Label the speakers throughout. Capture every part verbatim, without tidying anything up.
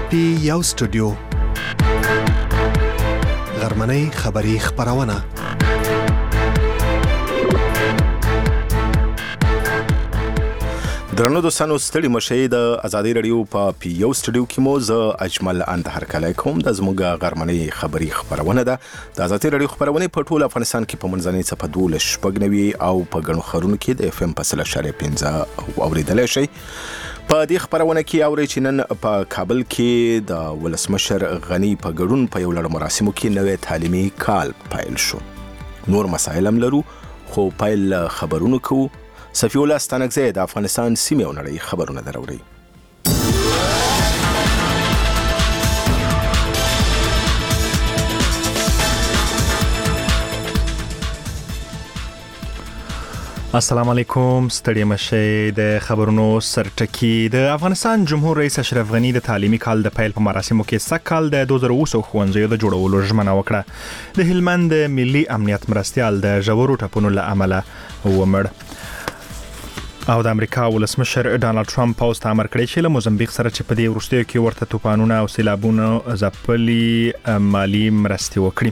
Speaker 1: پی یو سټوډیو غرمنۍ خبری خبرونه
Speaker 2: درنو دوستانو ستړي مشي د ازادي رادیو په پی یو سټوډیو کې مو ز اجمل اندهر کله کوم د زموږه غرمنۍ خبری خبرونه ده د ازادي رادیو خبرونه په ټول افغانستان کې په منځنۍ صفه دول شپږنوي او په ګڼو خرونو کې د اف ام په سل اشاریه پنځه اوریدلای شي. په دې خبرونه کې اوري چې نن په کابل کې د ولسمشر غنی په ګډون په یو لړ مراسمو کې نوې تعلیمي کال پیل شو. نور مسایل هم لرو خو پیل خبرونه کوو. صفی الله ستانکزی د افغانستان سیمې او نړۍ خبرونه دراوړي.
Speaker 3: السلام علیکم. ستړي مشه د خبرونو سرټکی. د افغانستان جمهور رئیس اشرف غنی د تعلیمي کال د پیل په مراسمو کې سکهال د دوه زره اوه ښوونځیو د جوړولو ژمنه وکړه. د هلمند ملي امنیت مرستیال د ژورو ټپونو له امله ومړ. او د امریکا ولسمشر ډانلډ ټرمپ پوسټ امر کړی چې له موزمبیق سره چې په دې وروستیو کې ورته طوفانونه او سیلابونه ځپلي مالی مرستې وکړي.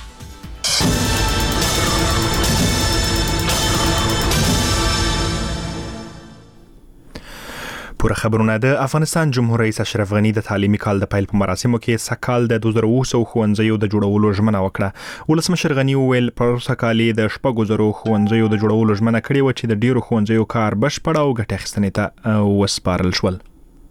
Speaker 3: پوره خبرونه. د افغانستان جمهور رئیس اشرف غنی د تعلیمي کال د پیل په مراسمو کې سکهال د دوه زره اوه ښوونځیو د جوړولو ژمنه وکړه. ولسمشر غنی وویل پر سکهالي د شپږو زرو ښوونځیو د جوړولو ژمنه کړې و چې د ډیرو ښوونځیو کار بشپړ او ګټه اخیستنې ته وسپارل شول.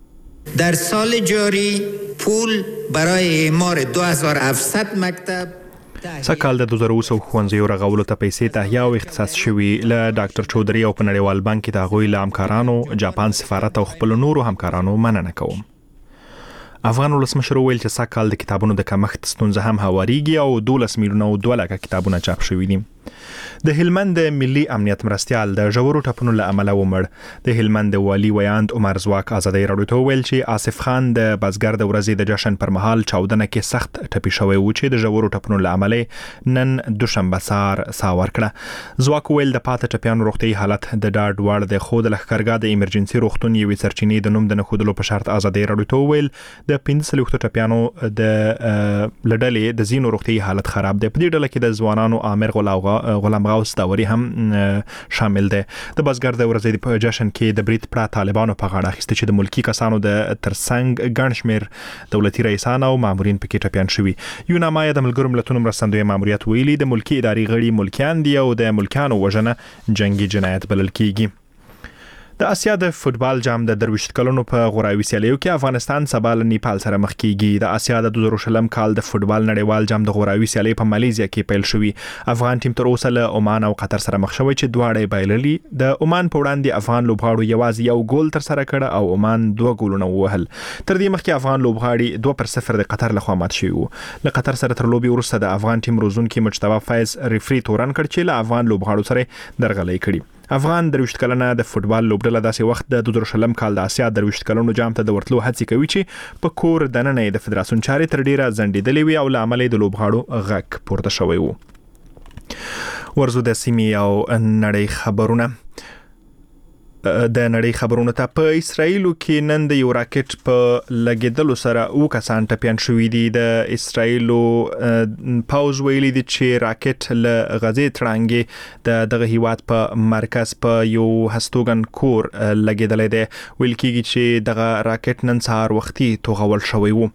Speaker 4: در سال جاری پول برای اعمار دو هزار و هفتصد مکتب
Speaker 3: سکهال د دوه زره اوه ښوونځیو رغولو ته پیسې تهیه او اختصاص شوي. له ډاکټر چودري او په نړیوال بانک کې د هغوی له همکارانو، جاپان سفارت او خپل نورو همکارانو مننه کوم. افغان ولسمشر وویل چې سکهال د کتابونو د کمښت ستونزه هم هواریږي او دولس میلیونه او دوه لکه کتابونه چاپ شوي دي. د هلمند ملي امنیت مرستیال د ژورو ټپونو له امله ومړ. د هلمند والي ویاند عمر زواک ازادي راډیو ته وویل چې آصف خان د بزګر د ورځې د جشن پر مهال چاودنه کې سخت ټپي شوی و چې د ژورو ټپونو له امله نن دوشنبه سهار ساه ورکړه. زواک وویل د پاتې ټپیانو روغتي حالت د ډاډ وړ دی خو د لښکرګاه د ایمرجنسي روغتون یوې سرچینې د نوم د نښودلو په شرط ازادي راډیو ته وویل د پنځه څلوېښتو ټپیانو د لډلې د ځینو روغتي حالت خراب دی. په دې ډله کې د ځوانانو عامر غلام غوث داوري هم شامل دي. د بزګر د ورځې په جشن کې د بریټ پرا طالبانو په غاړه اخیسته چې د ملکی کسانو د ترڅنګ ګڼ شمېر دولتي رئیسان او مامورین پکې ټپیان شوي. یوناما د ملګرو ملتونو مرستندوی ماموریت ویلي د ملکی اداري غړي ملکیان دي او د ملکیانو وژنه جنگي جنایت بلل کیږي. د اسیا د فوتبال جام د درویشت کلونو په غوراوي سیالیو کې افغانستان سبا له نیپال سره مخ کیږي. د اسیا د دوه زره شلم کال د فوتبال نړیوال جام د غوراوي سیالي په مالیزیا کې پیل شوی. افغان ټیم تر اوسه له عمان او قطر سره مخ شوی چې دواړه بایللي. د عمان په وړاندې افغان لوبغاړو یوازې یو ګول تر سره کړ او عمان دوه ګولونه ووهل. تر دې مخکې افغان لوبغاړي دوه پر صفر د قطر لخوا مات شوي وو. له قطر سره تر لوبي وروسته د افغان ټیم روزونکي مجتبی فیض ریفری تورن کړ چې له افغان لوبغاړو سره درغلي کړي. افغان درویشت کلنه د فوتبال لوبډله داسې وخت د دوه زره شلم کال د اسیا درویشت کلونو جام ته د ورتلو هڅې کوي چې په کور دننه د فدراسیون چارې تر ډیره ځنډېدلې وي او له امله د لوبغاړو غږ پورته شوی وو. ورزو د سیمې او نړۍ خبرونه. د نړۍ خبرونه ته په اسرایلو کې نن د یو راکټ په لګیدلو سره او کسان ټپیان شوي دي. د اسرایلو پاوز ویلي دي چې راکټ له غزې تړانګې د دغه هیواد په مرکز په یو هستوګن کور لګیدلی دی. ویل کېږي چې دغه راکټ نن سهار وختي توغول شوی وو.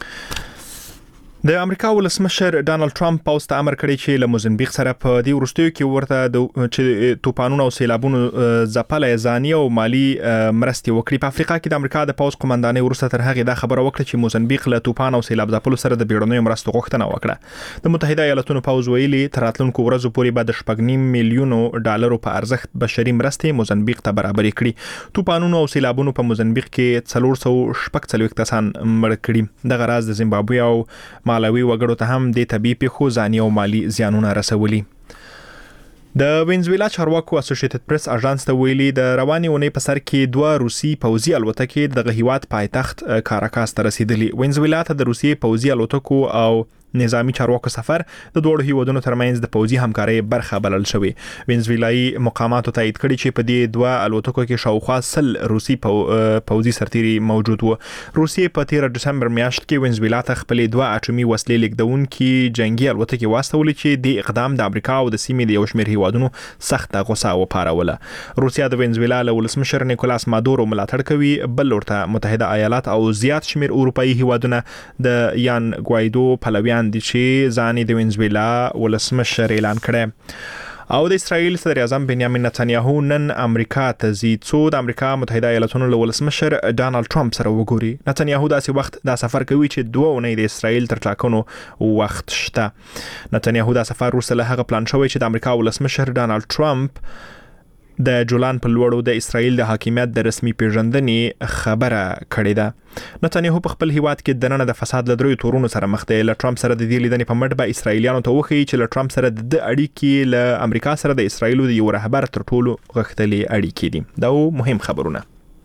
Speaker 3: د امریکا ولسمشر ډانلډ ټرمپ پوسټ امر کړی چې له موزمبیق سره په دې وروستیو کې ورته د چې طوفانونو او سیلابونو ځپلې ځاني او مالی مرستې وکړي. په افریقا کې د امریکا د پوځ قومندانۍ وروسته تر هغې دا خبره وکړه چې موزمبیق له طوفان او سیلاب ځپلو سره د بیړنیو مرستو غوښتنه وکړه. د متحده ایالاتونو پوځ ویلي تر راتلونکو ورځو پورې به د شپږ نیم میلیونو ډالرو په ارزښت بشري مرستې موزمبیق ته برابرې کړي. طوفانونو او سیلابونو په موزمبیق کې څلور سوه شپږ څلوېښت کسان مړه کړي. دغه راز د زیمبابوې او مالاوي وګړو ته هم د طبي پیښو ځاني او مالی زیانونه رسولي. د وینزویلا چارواکو اسوسییټډ پریس اژانس ته ویلي د روانې اونۍ په سر کې دوه روسي پوځي الوتکې د هیواد پایتخت کاراکاس ته رسیدلي. وینزویلا ته د روسي پوځي الوتکو او نظامی چارواکو سفر د دوه هیوادونو ترمنځ د پوځي همکارۍ برخه بلل شوی. وینزویلایي مقاماتو تایید کړي چې په دې دوه الوتکو کې شاوخوا سل روسي پوځي سرتیري موجود وو. روسیې په تیر دسمبر میاشت کې وینزویلا ته خپلې دوه اټومي وسلې لیږدونکي جنگي الوتکې واستولې چې د اقدام د امریکا او د سیمې د یو شمېر هیوادونو سخته غوسه وپاروله. روسیا د وینزویلا له ولسمشر نیکولاس مادورو ملاتړ کوي، بل ورته متحده ایالات او زیات شمېر اروپایي هیوادونه د یان ګوایدو پلویان دي چې ځان د وینزویلا ولسمشر اعلان کړي. او د اسرائیل صدر اعظم بنیامین نتنیاهو نن امریکا ته ځي څو د امریکا متحده ایالاتونو له ولسمشر ډانلډ ټرمپ سره وګوري. نتنیاهو داسې وخت دا سفر کوي چې دوه اونۍ د اسرائیل تر ټاکنو وخت شته. نتنیاهو دا سفر وروسته له هغه پلان شوی چې د امریکا ولسمشر ډانلډ ټرمپ د جولان په لوړو د اسرائیل د حاکمیت د رسمي پیژندنې خبره کړې ده. نتنیاهو په خپل هیواد کې د نن د فساد له دریو تورونو سره مخ دی. له ټرمپ سره د دې لیدنې په مټ به اسرائیلیانو ته وښیي چې له ټرمپ سره د اړیکې له امریکا سره د اسرائیلو د یو رهبر تر ټولو غښتلې اړیکې دي. دا مهم خبرونه.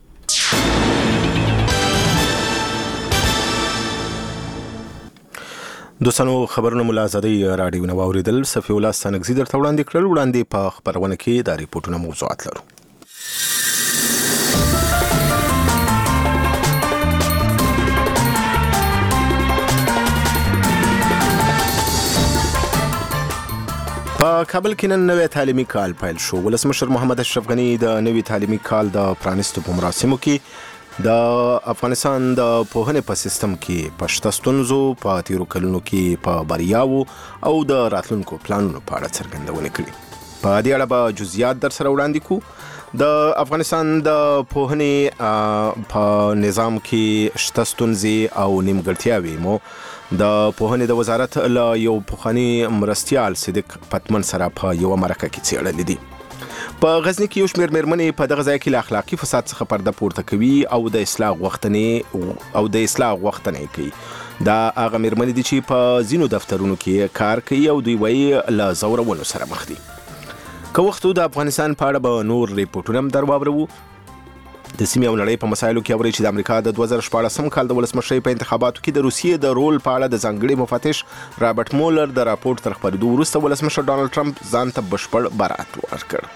Speaker 2: دوستانو خبرونه مو له ازادۍ راډیو نه واورېدل. صفي الله ستانکزي درته وړاندې کړل. وړاندې په خبرونه کې دا ریپورټونه موضوعات لرو. په کابل کې نن نوی تعلیمي کال پیل شو. ولسمشر محمد اشرف غني د نوي تعلیمي کال د پرانیستو په مراسمو کې د افغانستان د پوهنې په سیستم کې په شته ستونزو، په تیرو کلونو کې په بریاوو او د راتلونکو پلانونو په اړه څرګندونه کړې. په دې اړه به جزئیات در سره وړاندې کوو. د افغانستان د پوهنې په نظام کې شته ستونزې او نیمګړتیاوې مو د پوهنې د وزارت له یو پخواني مرستیال صدیق پتمن سره په یو مرکه کې څېړلې دي. په غزنی کې یو شمېر مېرمنې په دغه ځای کې له اخلاقي فساد څخه پرده پورته کوي او د اصلاح غوښتنې او د اصلاح غوښتنې کوي. دا هغه مېرمنې دي چې په ځینو دفترونو کې کار کوي او دوی وایي له ځورونو سره مخ دي. که وخت د افغانستان په اړه به نور ریپورټونه هم در واورو. د سیمې او نړۍ په مسایلو کې اوري چې د امریکا د دوه زره شپاړسم کال د ولسمشرۍ په انتخاباتو کې د روسیې د رول په اړه د ځانګړي مفتش رابرټ مولر د راپورټ تر خپرېدو وروسته ولسمشر ډانلډ ټرمپ ځان ته بشپړ برات ورکړ.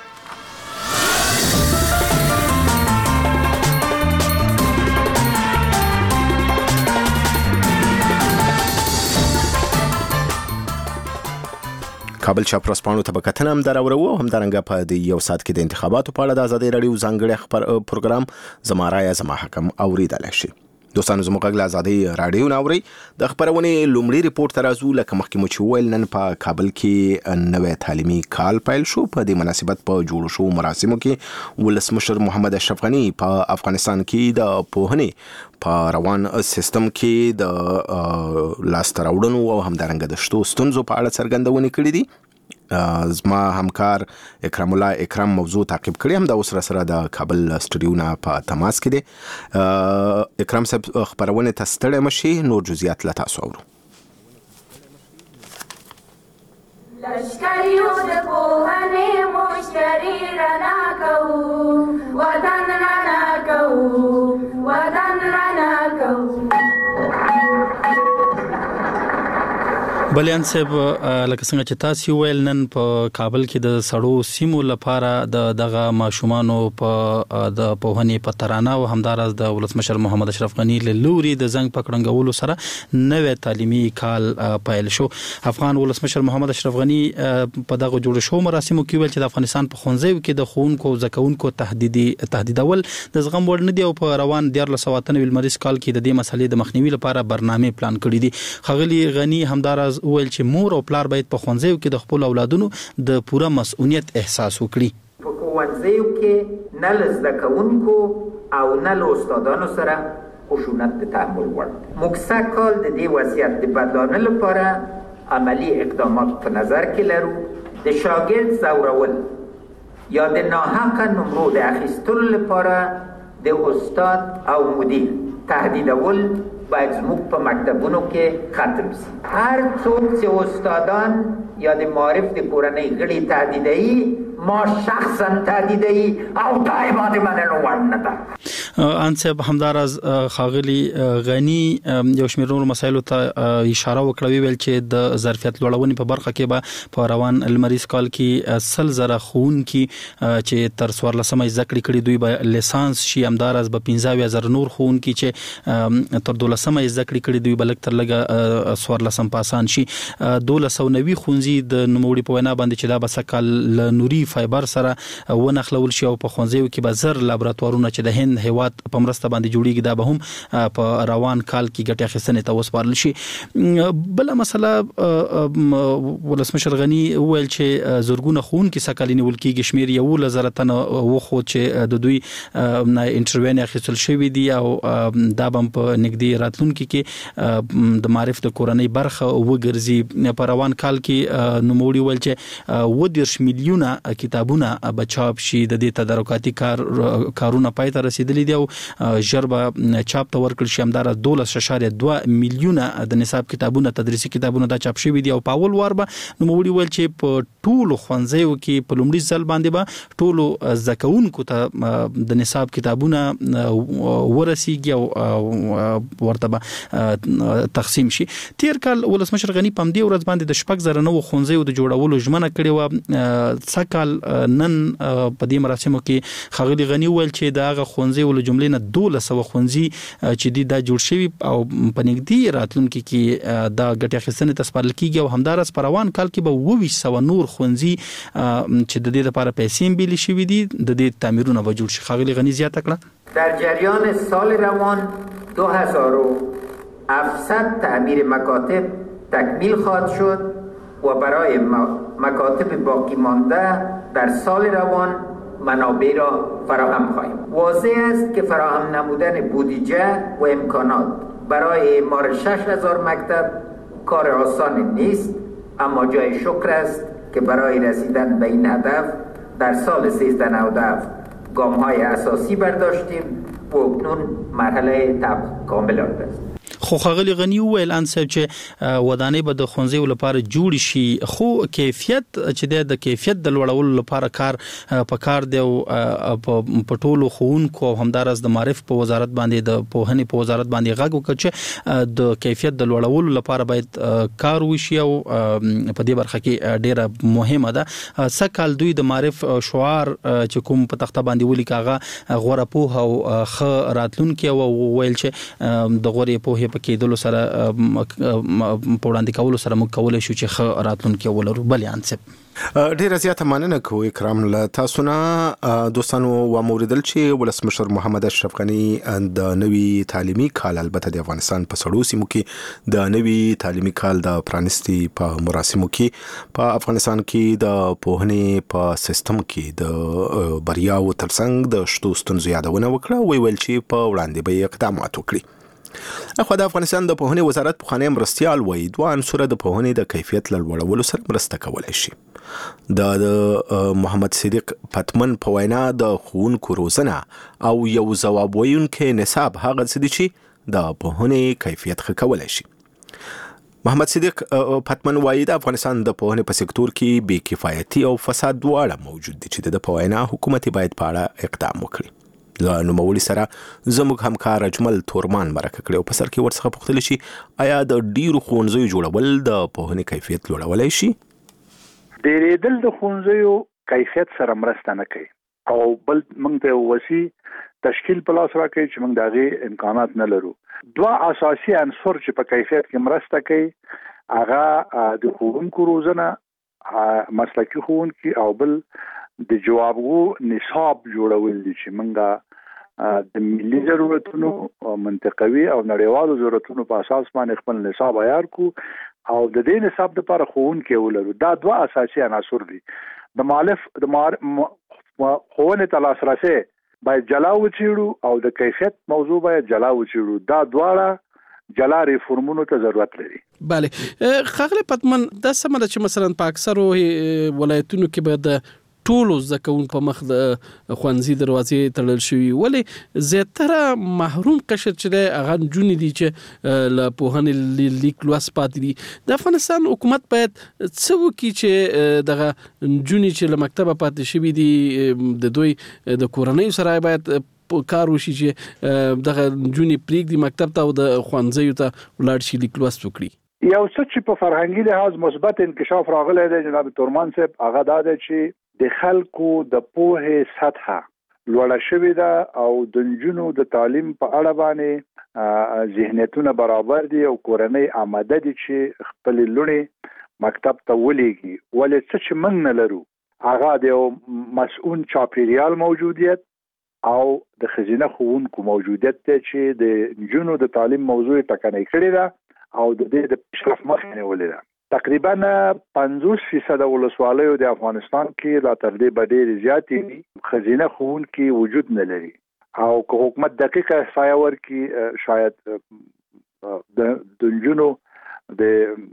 Speaker 2: کابل چاپرسپانو ته به کتنه هم در اورو. همدارنګه په د یو ساعت کې د انتخاباتو په اړه د ازادۍ راډیو ځانګړی خبر پروګرام زما رایه زما حکم اوریدلی شي. دوستانو زموږ غږ له ازادۍ راډیو نه اورئ. د خبرونې لومړي ریپورټ ته راځو. لکه مخکې مو چې وویل نن په کابل کې نوی تعلیمي کال پیل شو. په دې مناسبت په جوړو شوو مراسمو کې ولسمشر محمد اشرف غني په افغانستان کې د پوهنې په روان سیستم کې د لاسته راوړنو او همدارنګه د شتو ستونزو په اړه څرګندونې کړې دي. زما همکار اکرام الله اکرام موضوع تعقیب کړی هم د اوس سره د کابل سټوډیو نه په تماس کې دی. اکرام صاحب خبرونه ته ستړی مشي، نور جزئیات له تاسو اورو.
Speaker 5: لشکریو د پوهنې مشتری رڼا کوو، وطن رڼا کوو، وطن رڼا کوو.
Speaker 6: بلیان صاحب لکه څنګه چې تاسو ویل نن په کابل کې د سړو سیمو لپاره د دغه ماشومانو په د پوهنې په ترانه او همدارس د ولسمشر محمد اشرف غني له لوري د زنګ پکړنګولو سره نوې تعلیمي کال پیل شو. افغان ولسمشر محمد اشرف غني په دغه جوړ شو مراسمو کې ویل چې د افغانستان په ښوونځیو کې د ښوونکو او زکونکو تهدیدي تهدیدول د زغم وړ نه دی او په روان دیار لسواتنه لمریز کال کې د دې مسلې د مخنیوي لپاره برنامه پلان کړی دي. خغلی غني همدارس ویل چې مور او پلار باید په ښوونځیو کې د خپل اولادونو د پوره مسؤلیت احساس وکړي.
Speaker 4: په ښوونځیو کې نه له زده کوونکو او نه له استادانو سره خشونت د تحمل وړ. موږ سږ کال د دې وضعیت د بدلانه لپاره عملی اقدامات په نظر کې لرو. د شاګرد ځورول یا د ناحقه نمرو د اخیستلو لپاره د استاد او مدیر تهدیدول باید زموږ په مکتبونو کې ختم شي. هر څوک چې استادان یا د معارف د کورنۍ غړي تهدیدوي ما شخصا تهدیدوي او دای باندې منلو وړ نه ده.
Speaker 6: انصب همدارز خاغلی غنی یو شمېر نور مسایلو ته اشاره وکړه ویل چې د ظرفیت لوړونې په برخه کې به په روان المریز کال کې سل زره خون کې چې تر څوارلسمه زده کړې کړي دوی به لیسانس شي همدارز به پنځه زره نور خون کې چې تر دولسمه زده کړې کړي دوی به لږ تر لږه څوارلسم پاسان شي دولس سوه نوي ښوونځي د نوموړي په وینا باندې چې دا به سکال له نوري فایبر سره ونښلول شي او په ښوونځیو کې به زر لابراتوارونه چې د هند هیواد په مرسته باندې جوړیږي دا به هم په روان کال کې ګټه اخیستنې ته وسپارل شي. بل مسله ولسمشر غنی وویل چې زورګونه خون کې سکالي نیول کېږي شمیر یو لزر تنه وخو چې د دوی نه انټروین اخیستل شوی دی او دا هم په نګدي راتلونکي کې د معرف د کورنۍ برخه وګرځي. په روان کال کې نوموړي ویل چې و دیرش میلیونه کتابونه بچاپ شي د دې تدارکاتي کار کارونه پای ته رسیدلي دي او ژربه چاپ ته ورکړل شي همدار دولس اشاریه دوه میلیونه د نصاب کتابونه تدریسي کتابونه دا چاپ شوی دي او په اول وار به نوموړي ویل چې په ټولو ښوونځیو کې په لومړي ځل باندې به ټولو زده کوونکو ته د نصاب کتابونه ورسیږي او ورته به تقسیم شي. تیر کال ولسمشر غنی په دې ورځ باندې د شپږ زره نو ښوونځیو د جوړولو ژمنه کړې و. سکال نن په دې مراسمو کې خغلی غنی ویل چې دا غ ښوونځیو له جملې نه دولس سوه ښوونځي چې دی دا جوړ شوی او په نږدې راتلونکي کې دا ګټه اخیستنې ته سپارل کیږي او همدارس په روان کال کې به اووه ویشت سوه نور ښوونځي چې د دې لپاره پیسې بیل شوی دي د دې تعمیرونه به جوړ شي. خغلی غنی زیاته کړه
Speaker 4: در جریان سال روان دو هزار و هفتصد تعمیر مکاتب تکمیل خواهد شد و برای مکاتب باقی مانده در سال روان منابع را فراهم خواهیم. واضح است که فراهم نمودن بودجه و امکانات برای اعمار شش هزار مکتب کار آسان نیست، اما جای شکر است که برای رسیدن به این هدف در سال سیزده نود و هفت گام‌های اساسی برداشتیم و اکنون مرحله طبق کامل آمده است.
Speaker 6: خو خغلی غنی ویل انصب چې ودانې به د ښوونځیو لپاره جوړ شي خو کیفیت چې د کیفیت د لوړولو لپاره کار په کار دی او په ټولو ښوونکو همدارس د معرف په وزارت باندې د پوهنې په وزارت باندې غږ وکړ چې د کیفیت د لوړولو لپاره باید کار وشي او په دې برخه کې ډیره مهمه ده. سکال دوی د معرف شعار چې کوم په تخته باندې ولیکاغه غوړه پوهه او خ راتلونکي او ویل چې د غوړې پوهه په کېدلو سره په وړاندې کولو سره موږ کولای شو چې ښه راتلونکي ولرو. بلې انصب
Speaker 2: ډیره زیاته مننه کوو اکرام له تاسو نه. دوستانو وموریدل چې ولسمشر محمد اشرف غنی د نوي تعلیمي کال البته د افغانستان په سړو سیمو کې د نوي تعلیمي کال د پرانستي په مراسمو کې په افغانستان کې د پوهنې په سیستم کې د بریاو ترڅنګ د شتو ستونزو یادونه وکړه. وی ویل چې په وړاندې به اقدامات وکړي. اخو د افغانستان د پوهنې وزارت پخوانی مرستیال وایي دوه عنصره د پوهنې د کیفیت لوړولو سره مرسته کولای شي. د محمد صدیق پتمن په وینا د ښوونکو روزنه او یو ځواب ویونکی نصاب هغه څه دي چې د پوهنې کیفیت ښه کولای شي. محمد صدیق پتمن وایي د افغانستان د پوهنې په سکتور کې بې کفایتي او فساد دواړه موجود دي چې د په وینا حکومت باید په اړه اقدام وکړي. له نوموړي سره زموږ همکار اجمل تورمان مرکه کړې او په سر کې ورڅخه پوښتل شي آیا د ډیرو ښوونځیو جوړول د پوهنې کیفیت لوړولی شي؟
Speaker 7: ډیرېدل د ښوونځیو کیفیت سره مرسته نه کوي او بل موږ ته وسی تشکیل په لاس راکوي چې موږ د هغې امکانات نه لرو. دوه اساسي عنصر چې په کیفیت کې مرسته کوي هغه د ښوونکو روزنه مسلکي ښوونکي او بل د جوابګو نصاب جوړول دي چې موږ د ملي ضرورتونو منطقوي او نړیوالو ضرورتونو په اساس باندې خپل نصاب عیار کو او د دې نصاب لپاره ښوونکي ولرو. دا دوه اساسي عناصر دي. د مؤلف د ښوونې ته لاسرسی باید جلا وڅېړو او د کیفیت موضوع باید جلا وڅېړو. دا دواړه جلا ریفورمونو ته ضرورت لري.
Speaker 8: بله خغلی پتمن دا سمه ده چې مثلا په اکثرو ولایتونو کې به د ټولو زده کوونکو په مخ د ښوونځي دروازې تړل شوي ولې زیاتره محروم قشر چې دی هغه نجونې دي چې له پوهنې لیک لوست پاتې دي. د افغانستان حکومت باید څه وکړي چې دغه نجونې چې له مکتبه پاتې شوي دي د دوی د کورنیو سره باید کار وشي چې دغه جونی پریږدي مکتب ته او د ښوونځیو ته ولاړ شي لیک لوست وکړي.
Speaker 7: یو څه چې په فرهنګي لحاظ مثبت انکشاف راغلی دی جناب تورمان صاحب، هغه دا دی چې د خلکو د پوهې سطحه لوړه شوې ده او د نجونو د تعلیم په اړه باندې ذهنیتونه برابر دي او کورنۍ آماده دي چې خپل لونې مکتب ته ولېږي. ولې څه چې موږ نه لرو هغه د مسؤل چاپیریال موجودیت او د ښځینه ښوونکو موجودیت دی چې د نجونو د تعلیم موضوع ټکنۍ کړې ده او د دې د پیشرفت مخه نیولې ده. تقریبا پنځوس فیصد ولسوالیو د افغانستان کې لا تر دې ډېر زیاتې ښځینه ښوونکي وجود نه لري او که حکومت دقیقه احصایه ورکړي شاید د نجونو د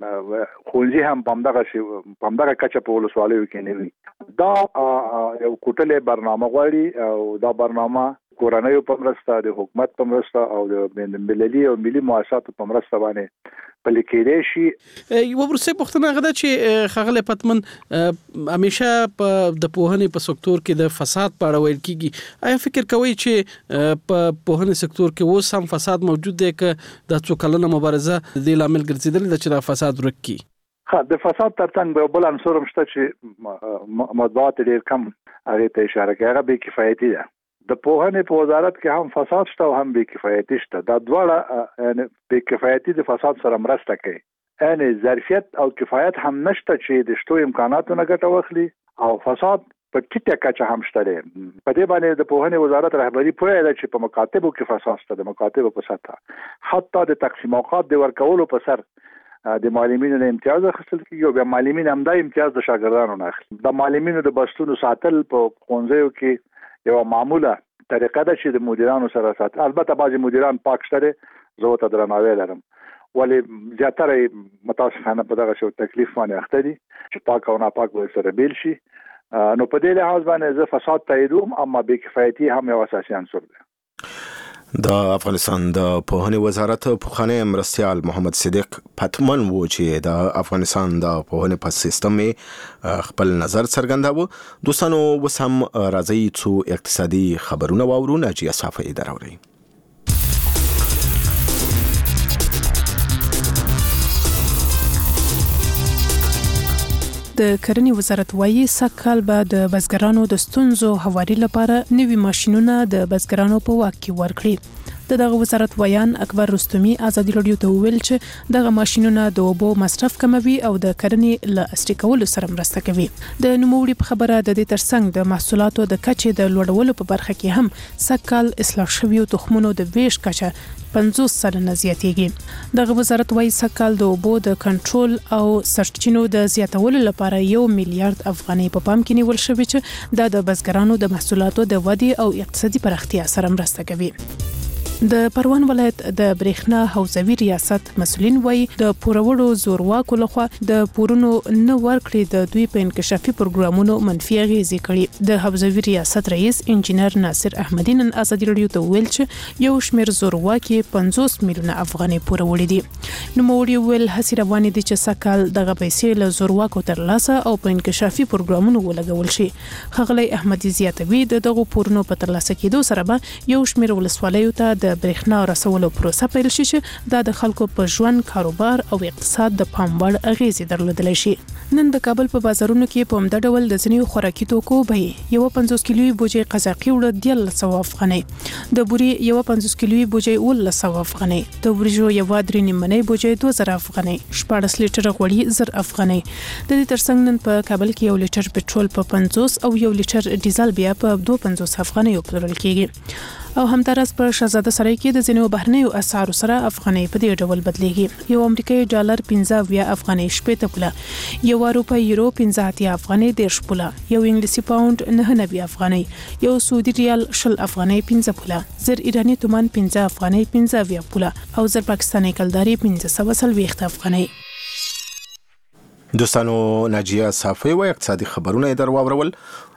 Speaker 7: ښوونځي هم په همدغه په همدغه کچه په ولسوالیو کې نه وي. دا یو کوټلې برنامه غواړي او دا برنامه کورنیو په مرسته د حکومت په مرسته او د ملي او ملي مؤسساتو په مرسته باندې پلي کېدای شي.
Speaker 8: یو ورسې پوښتنه غواړم چې خغل پتمن همیشه په د پوهنې په سکتور کې د فساد په اړه ویل کیږي. آیا فکر کوئ چې په پوهنې سکتور کې اوس هم فساد موجود دی که د څو کلونو مبارزه د لامل ګرځیدل د چې دا فساد ورک کی؟
Speaker 7: ها د فساد ترڅنګ به بل عنصر هم شته چې مطبوعات ډېر کم هغه ته اشاره کوي، هغه بې کفایتي ده. د پوهنې په وزارت کې هم فساد شته او هم بې کفایتي شته. دا دواړه یعنی بې کفایتي د فساد سره مرسته کوي، یعنی ظرفیت او کفایت هم نشته چې د شتو امکاناتو نه ګټه واخلي او فساد په ټیټه کچه هم شته. په دې باندې د پوهنې وزارت رهبری پوهه ده چې په مکاتبو کې فساد شته، د مکاتبو په سطح حتی د تقسیم اوقات د ورکولو په سر د معلمینو نه امتیاز اخیستل کیږي او بیا معلمین هم دا امتیاز د شاګردانو نه اخلي. د معلمینو د بستونو ساتل په ښوونځیو کې یو معموله طریقه ده چې د مدیرانو سره ساتي. البته بعضی مدیران پاک شته، زه ته درناوی لرم، ولی زیاتره متاسفانه په دغه شو تکلیف باندې اخته دي چې پاک او ناپاک به سره بیل شي. نو په دې لحاظ باندې زه فساد تاییدوم، اما بې کفایتي هم یو اساسي عنصر دی.
Speaker 2: د افغانستان د پوهنې وزارت پوخانه مرستیال محمد صدیق پتمن و چې د افغانستان د پوهنې په سیستم خپل نظر څرګنداوه. دوستانو وس هم راځي څو اقتصادي خبرونه واورو. ناجیه صافی دراوري.
Speaker 9: د کرنې وزارت وايي سږکال به د بزګرانو د ستونزو هواري لپاره نوي ماشينونه د بزګرانو په واک کې ورکړي. د دغه وزارت ویان اکبر رستمی ازادي رادیو ته ویل چې دغه ماشينونه د اوبو مصرف کموي او د کرنې له عصري کولو سره مرسته کوي. د نوموړي په خبره د دې ترڅنګ د محصولاتو د کچې د لوړولو په برخه کې هم سږکال اصلاح شوی تخمونو د ویش کچه پنځوس سلنه زیاتېږي. دغه وزارت وايي سږکال د اوبو د کنټرول او سرچینو د زیاتولو لپاره یو میلیارډ افغانۍ په پام کې نیول شوی چې دا د بزګرانو د محصولاتو د ودې او اقتصادي پراختیا سره مرسته کوي. د پروان ولایت د برېښنا حوزوي ریاست مسولین وایي د پورولو زورواکو لخوا د پورونو نه ورکړې د دوی په انکشافي پروګرامونو منفي اغېزې کړي. د حوزوي ریاست رئیس انجینر ناصر احمدی نن ازادي رادیو ته ویل چې یو شمېر زورواکي پنځوس میلیونه افغانۍ پورولې دي. نوموړي ویل هڅې روانې دي چې سږکال دغه پیسې له زورواکو ترلاسه او په انکشافي پروګرامونو ولګول شي. ښاغلی احمدی زیاتوي د دغو پورونو په ترلاسه کېدو سره به یو شمېر ولسوالیو ته د برېښنا رسولو پروسه پیل شي چې دا د خلکو په ژوند، کاروبار او اقتصاد د پام وړ اغېزې درلودلی شي. نن د کابل په بازارونو کې په همدا ډول د ځینو خوراکي توکو بیې یو پنځوس کیلوي بوجۍ قزاقي وړه دیارلس سوه افغانۍ، د بوري یو پنځوس کیلوي بوجۍ اوولس سوه افغانۍ، د وریجو یو درې نیمنۍ بوجۍ دوه زره افغانۍ، شپاړس لیټره غوړي زر افغانۍ. د دې ترڅنګ نن په کابل کې یو لیټر پټرول په پنځوس او یو لیټر ډیزل بیا په دوه پنځوس افغانۍ پلورل کېږي. او همدارس په شهزاده سرای کې د ځینو بهرنیو اسعارو سره افغانۍ په دې ډول بدلیږي. یو امریکایي ډالر پنځه اویا افغانۍ شپېته پوله، یو اروپایي یورو پنځه اتیا افغانۍ دېرش پوله، یو انګلیسي پاوند نهه نوي افغانۍ، یو سعودي ریال شل افغانۍ پنځه پوله، زر ایراني تومان پنځه افغانۍ پنځه اویا پوله او زر پاکستاني کلداري پنځه سوه څلوېښت افغانۍ.
Speaker 2: دوستانو ناجیه صافی و اقتصادي خبرونه در واورول.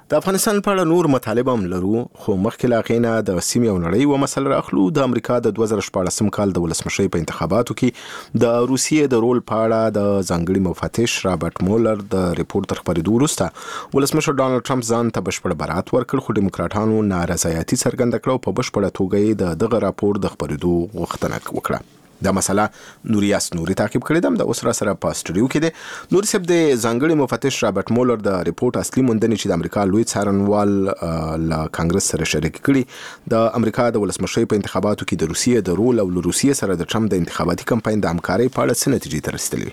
Speaker 2: د افغانستان په اړه نور مطالب هم لرو، خو مخکې لا غینا د سیمې او نړۍ و مسله راخلو. د امریکا د دوه زره شپاړسم کال د ولسمشرۍ په انتخاباتو کې د روسیې د رول په اړه د ځانګړي مفتش رابرټ مولر د ریپورت تر خپرېدو وروسته ولسمشر ډانلډ ټرمپ ځان ته بشپړ برات ورکړ، خو ډیموکراټانو نارضایتي څرګنده کړه او په بشپړه توګه یې د دغه راپور د خپرېدو غوښتنه وکړه. دا مسله نوریاس نوري تعقیب کړی دم د اوسرا سره په سټوډیو کې دی. نوري صاحب د ځانګړي مفتش رابرټ مولر د ریپورت اصلي موندنې چې د امریکا لوی څارنوال له کانګرس سره شریک کړي د امریکا د ولسمشرۍ په انتخاباتو کې د روسیې د رول او روسیې سره د ټرمپ د انتخاباتي کمپاین د همکارۍ په اړه څه نتیجې ته رسیدلې؟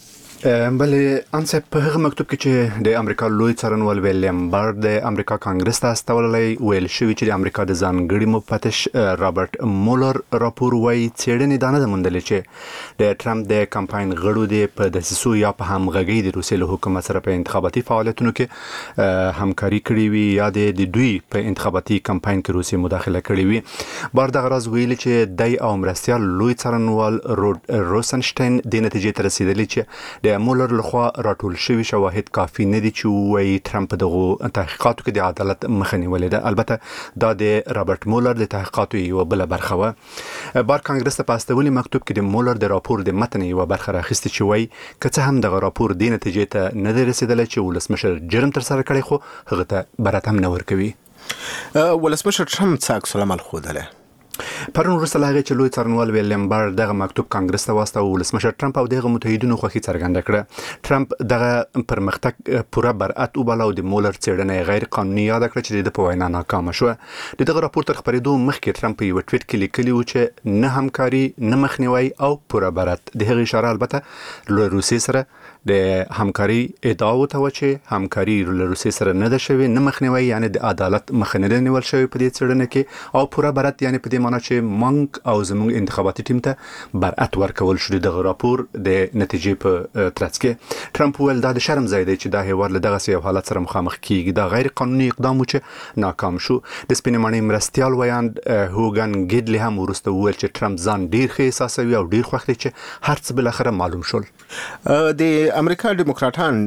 Speaker 10: بلې انسه په هغه مکتوب کې چې د امریکا لوی څارنوال ویلیام بار د امریکا کانګرس ته استولای ویل شوی چې د امریکا د ځانګړي مفتش رابرټ مولر راپور وايي څېړنې دا نه موندلې چې د ټرمپ د کمپاین غړو د په دسیسو یا په همغږي د روسیې له حکومت سره په انتخاباتي فعالیتونو کې همکاري کړې وي یا د دوی په انتخاباتي کمپاین کې روسیې مداخله کړې وي. بار دغه راز ویلي چې دای او مرستيال لوی څارنوال روسنشتاین د نتیجې ته رسیدلی چې د مولر لخوا راټول شوی شواهد کافي نه دي چې وايي ټرمپ دغه تحقیقاتو کې د عدالت مخه نیولې ده. البته دا د رابرټ مولر د تحقیقاتو یو بل برخه و. بار کانګرس ته پاستولي مکتوب کې د مولر د راپور د متن یو برخه راخسته چې وايي کڅه هم دغه راپور د نتیجې ته نه دی رسیدلی چې ولسمشر جرم تر سره کړی، خو هغه ته برات هم نه ورکوي.
Speaker 2: ولسمشر ټرمپ څه عکس العمل ښودلی؟
Speaker 10: پرون وروسته له هغې چې لوی څارنوال ویلیام بار دغه مکتوب کانګرس ته واستاوه، ولسمشر ټرمپ او دغه متحدینو خوښي څرګنده کړه. ټرمپ دغه پرمختګ پوره برعت وباله او د مولر څېړنه غیر قانوني یاد کړه چې د په وینا ناکامه شوه. د دغه راپور تر خپرېدو مخکې ټرمپ یو ټویټ کې لیکلی و چې نه همکاري نه مخنیوي او پوره برعت. د هغې اشاره البته له روسیې سره د همکاري ادعا وته و چې همکاري له روسیې سره نه ده شوې، نه مخنیوي یعنی د عدالت مخه نه نیول شوی په دې څېړنه کې، او پوره برعت یعنی په دې معنی چې مونږ او زموږ انتخاباتي ټیم ته برعت ورکول شو. دغه راپور د نتیجې په ترڅ کې ټرمپ ویل دا د شرم ځای دی چې دا هیواد له دغه یو حالت سره مخامخ کیږي. دا غیر قانوني اقدام و چې ناکام شو. د سپینې ماڼۍ مرستيال ویاند هوګن ګیډلی هم ورسته ویل چې ټرمپ ځان ډیر ښه احساسوي او ډیر خوښ دی چې هر څه بل اخره معلوم شول.
Speaker 2: د امریکا ډیموکراټان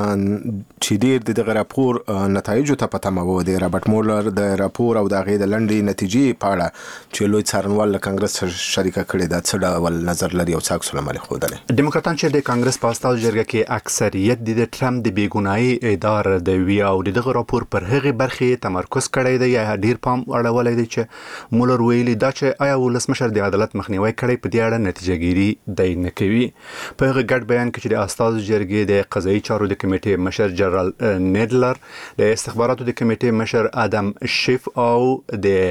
Speaker 2: چې ډیر د دغه راپور نتایج ته پته مو د رابرټ مولر د راپور او د غې د لنډې نتیجې په اړه چې لوی څارنوال له کانګرس سره شریکه کړې ده څه ډول نظر لري او څه عکس العمل ښودلی؟
Speaker 10: ډیموکراټان چې د کانګرس په استازو جرګه کې اکثریت د ټرمپ د بیګناهي ادعا د وی او دغه راپور پر هغه برخې تمرکز کړی دی یا ډیر پام اړولی دی چې مولر ویلي دا چې آیا ولسمشر د عدالت مخنیوي کړی په دې اړه نتیجه ګیري دی نه کوي. په هغه ګډ بیان کې چې د استازو جرګې د قضایي چارو د کمیټې مشر جنرال نیډلر، د استخباراتو د کمیټې مشر ادم شیف او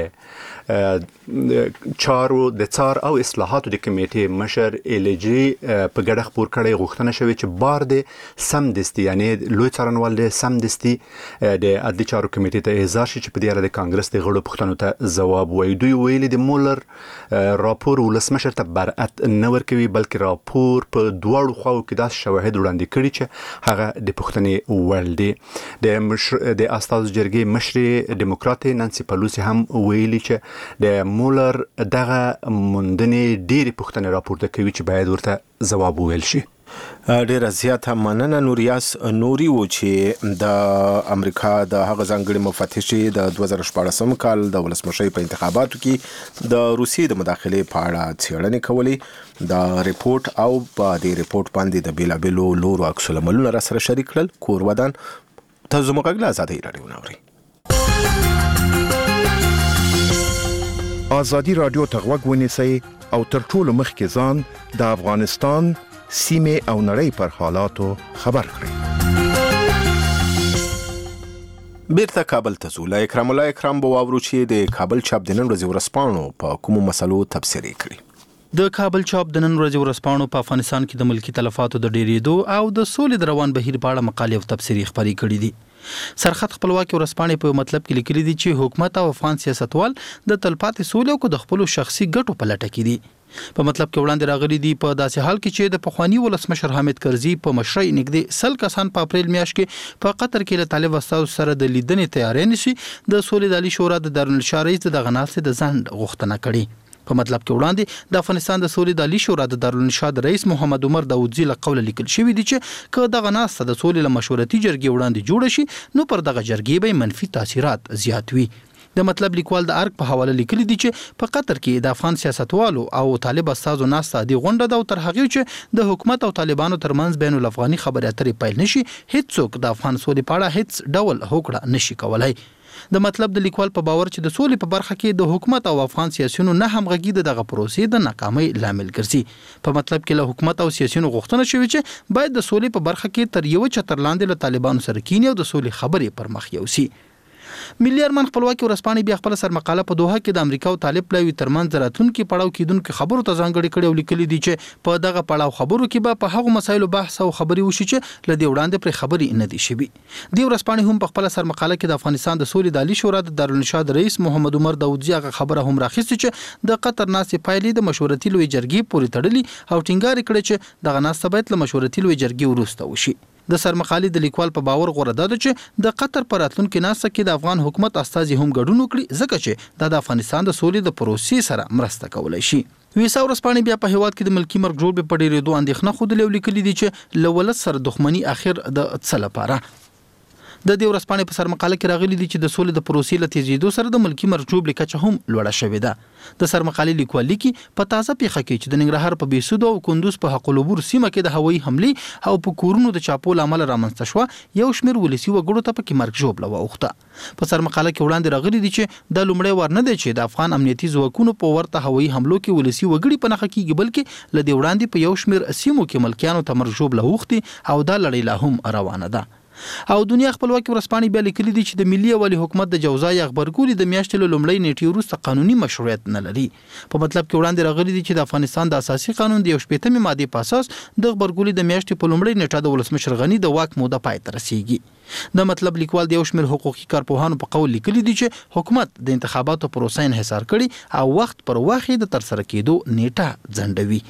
Speaker 10: د چارو د څار او اصلاحاتو د کمیټې مشر ایلجی په ګډه خبر کړی غوښتنه شوې چې بار د سم دستي یعنی لوی څارنوال د سم دستي د عدلي چارو کمیټې ته احضار شي چې په دې اړه د کانګرس د غړو پوښتنو ته ځواب وایي. دوی ویلي د مولر راپور ولسمشر ته برعت نه ورکوي، بلکې راپور په دواړو خواو کې داسې شواهد وړاندې کړي چې هغه د پوښتنې وړ دي. د د استازو جرګې مشرې ډیموکراټ نانسي پلوسی هم ویلي چې د مولر دغه موندنې ډېرې پوښتنې راپورته کوي چې باید ورته ځواب وویل شي.
Speaker 2: ډیره زیاته مننه نوریاس نوري و چې د امریکا د هغه ځانګړي مفتش د دوه زره شپاړسم کال د ولسمشرۍ په انتخاباتو کې د روسیې د مداخلې په اړه څېړنې کولې. د ریپورت او په دې ریپورت باندې د بیلابیلو لورو عکس العملونه را سره شریک کړل. کور ودان تاسو زموږ غږ له ازادۍ راډیو نوري
Speaker 11: ازادي رادیو ته غوږ ونیسئ او تر ټولو مخکې ځان د افغانستان سیمه او نړۍ پر حالاتو خبر کړئ.
Speaker 2: بیرته کابل ته ځو. له اکرام الله اکرام به واورو چې د کابل چاپ د نن ورځې ورځپاڼو په کومو مسلو تبصرې کړي.
Speaker 6: د کابل چاپ د نن ورځې ورځپاڼو په افغانستان کې د ملکی تلفاتو د ډیریدو او د سولې د روان بهیر په اړه مقالې او تبصرې خبرې کړې دي. سرخط خپلواکي ورځپاڼې په مطلب کې لیکلي دي چې حکومت او افغان سیاستوال د تلپاتې سولې او د خپل شخصي ګټو په لټه کې دي. په مطلب کې وړاندې راغلي دي په داسې حال کې چې د پخوانی ولسمشر حامد کرزي په مشرۍ نږدې سل کسان په اپریل میاشت کې په قطر کې له طالب استازو سره د لیدنې تیاری نشي د سولې د عالی شورا د دارالشارع د غناستې د ځند غوښتنه کړې. په مطلب کې وړاندې د افغانستان د سولې د عالی شورا د دارالانشاد رئیس محمد عمر داودزی له قوله لیکل شوی دی چې که دغه ناسته د سولې له مشورتي جرګې وړاندې جوړ شي نو پر دغه جرګې به منفي تاثیرات زیات وي. د مطلب لیکوال د ارګ په حواله لیکلي دي چې په قطر کې د افغان سیاستوالو او طالب استازو ناسته دی غونډه ده او تر هغه چې د حکومت او طالبانو ترمنځ بین الافغاني خبرې اترې پیل نشي هیڅوک د افغان سولې په اړه هیڅ ډول هوکړه نشي کولای. د مطلب د لیکوال په باور چې د سولې په برخه کې د حکومت او افغان سیاسيونو نه همغږي د دغه پروسې د ناکامۍ لامل ګرځي. په مطلب کې له حکومت او سیاسيونو غوښتنه شوې چې باید د سولې په برخه کې تر یو چتر لاندې له طالبانو سره کینی او د سولې خبرې پر مخ یوسي. ملي ارمان خپلواکي ورځپاڼې بیا خپل سرمقاله په دوحه کې د امریکا او طالب پلاوي ترمنځ راتلونکي پړاو کېدونکو خبرو ته ځانګړې کړې او لیکلي دي چې په دغه پړاو خبرو کې به په هغو مسایلو بحث او خبري وشي چې لدی وړاندې پر خبري نه دي شوي. دی ورځپاڼې هم په خپل سرمقاله کې د افغانستان د سولې د عالی شورا د دارالانشاد رئیس محمد عمر داودزی هغه خبره هم راخیستې چې د قطر ناستې پایلې د مشورتي لوی جرګې پورې تړلي او ټینګار کړی چې دغه ناسته باید له مشورتي لوی جرګې وروسته وشي. د سرمقالې د لیکوال په باور غوړه ده چې د قطر پر راتلونکي ناسته کې د افغان حکومت استازي هم ګډون وکړي ځکه چې د افغانستان د سولې د پروسې سره مرسته کولای شي. ویسا ورځپاڼې بیا په هیواد کې د ملکی مرګ جوړ په ډېرېدو اندېښنه خوده لیکلي دي چې له ولس سره دښمني اخر د څه لپاره. د دې ورځپاڼې په سرمقاله کې راغلي دي چې د سولې د پروسې له تیزېدو سره د ملکی مرجوب لیکچه هم لوړه شوې ده. د سرمقالې لیکوال لیکي په تازه پیښه کې چې د ننګرهار په بیسودو او کندوز په حق العبور سیمه کې د هوایي حملې او په کورونو د چاپو لامل رامنځته شو یو شمېر ولسی وګړو ته پکې مرګ ژوبله واوښته. په سرمقاله کې وړاندې راغلي دي چې د لومړی وار نه دی چې د افغان امنیتي ځواکونو په ورته هوایي حملو کې ولسی وګړي په نښه کېږي بلکې له دې وړاندې په یو شمېر سیمو کې ملکیانو ته مرګ ژوبله اوښتې او دا لړۍ لا هم روانه ده. او دنیا خپلواکي ورځپاڼې بیا لیکلي دي چې د ملي والي حکومت د جوزا یا خبرګوري د میاشتې له لومړۍ نیټې وروسته قانوني مشروعیت نه لري. په مطلب کې وړاندې راغلي دي چې د افغانستان د اساسي قانون د یو شپېتمې مادې په اساس د خبرګوري د میاشتې په لومړۍ نیټه د ولسمشر غني د واک موده پای ته رسیږي. د مطلب لیکوال د یو شمېر حقوقي کارپوهانو په قول لیکلي دي چې حکومت د انتخاباتو پروسه انحصار کړي او وخت پر وخت د ترسره کېدو نیټه ځنډوي.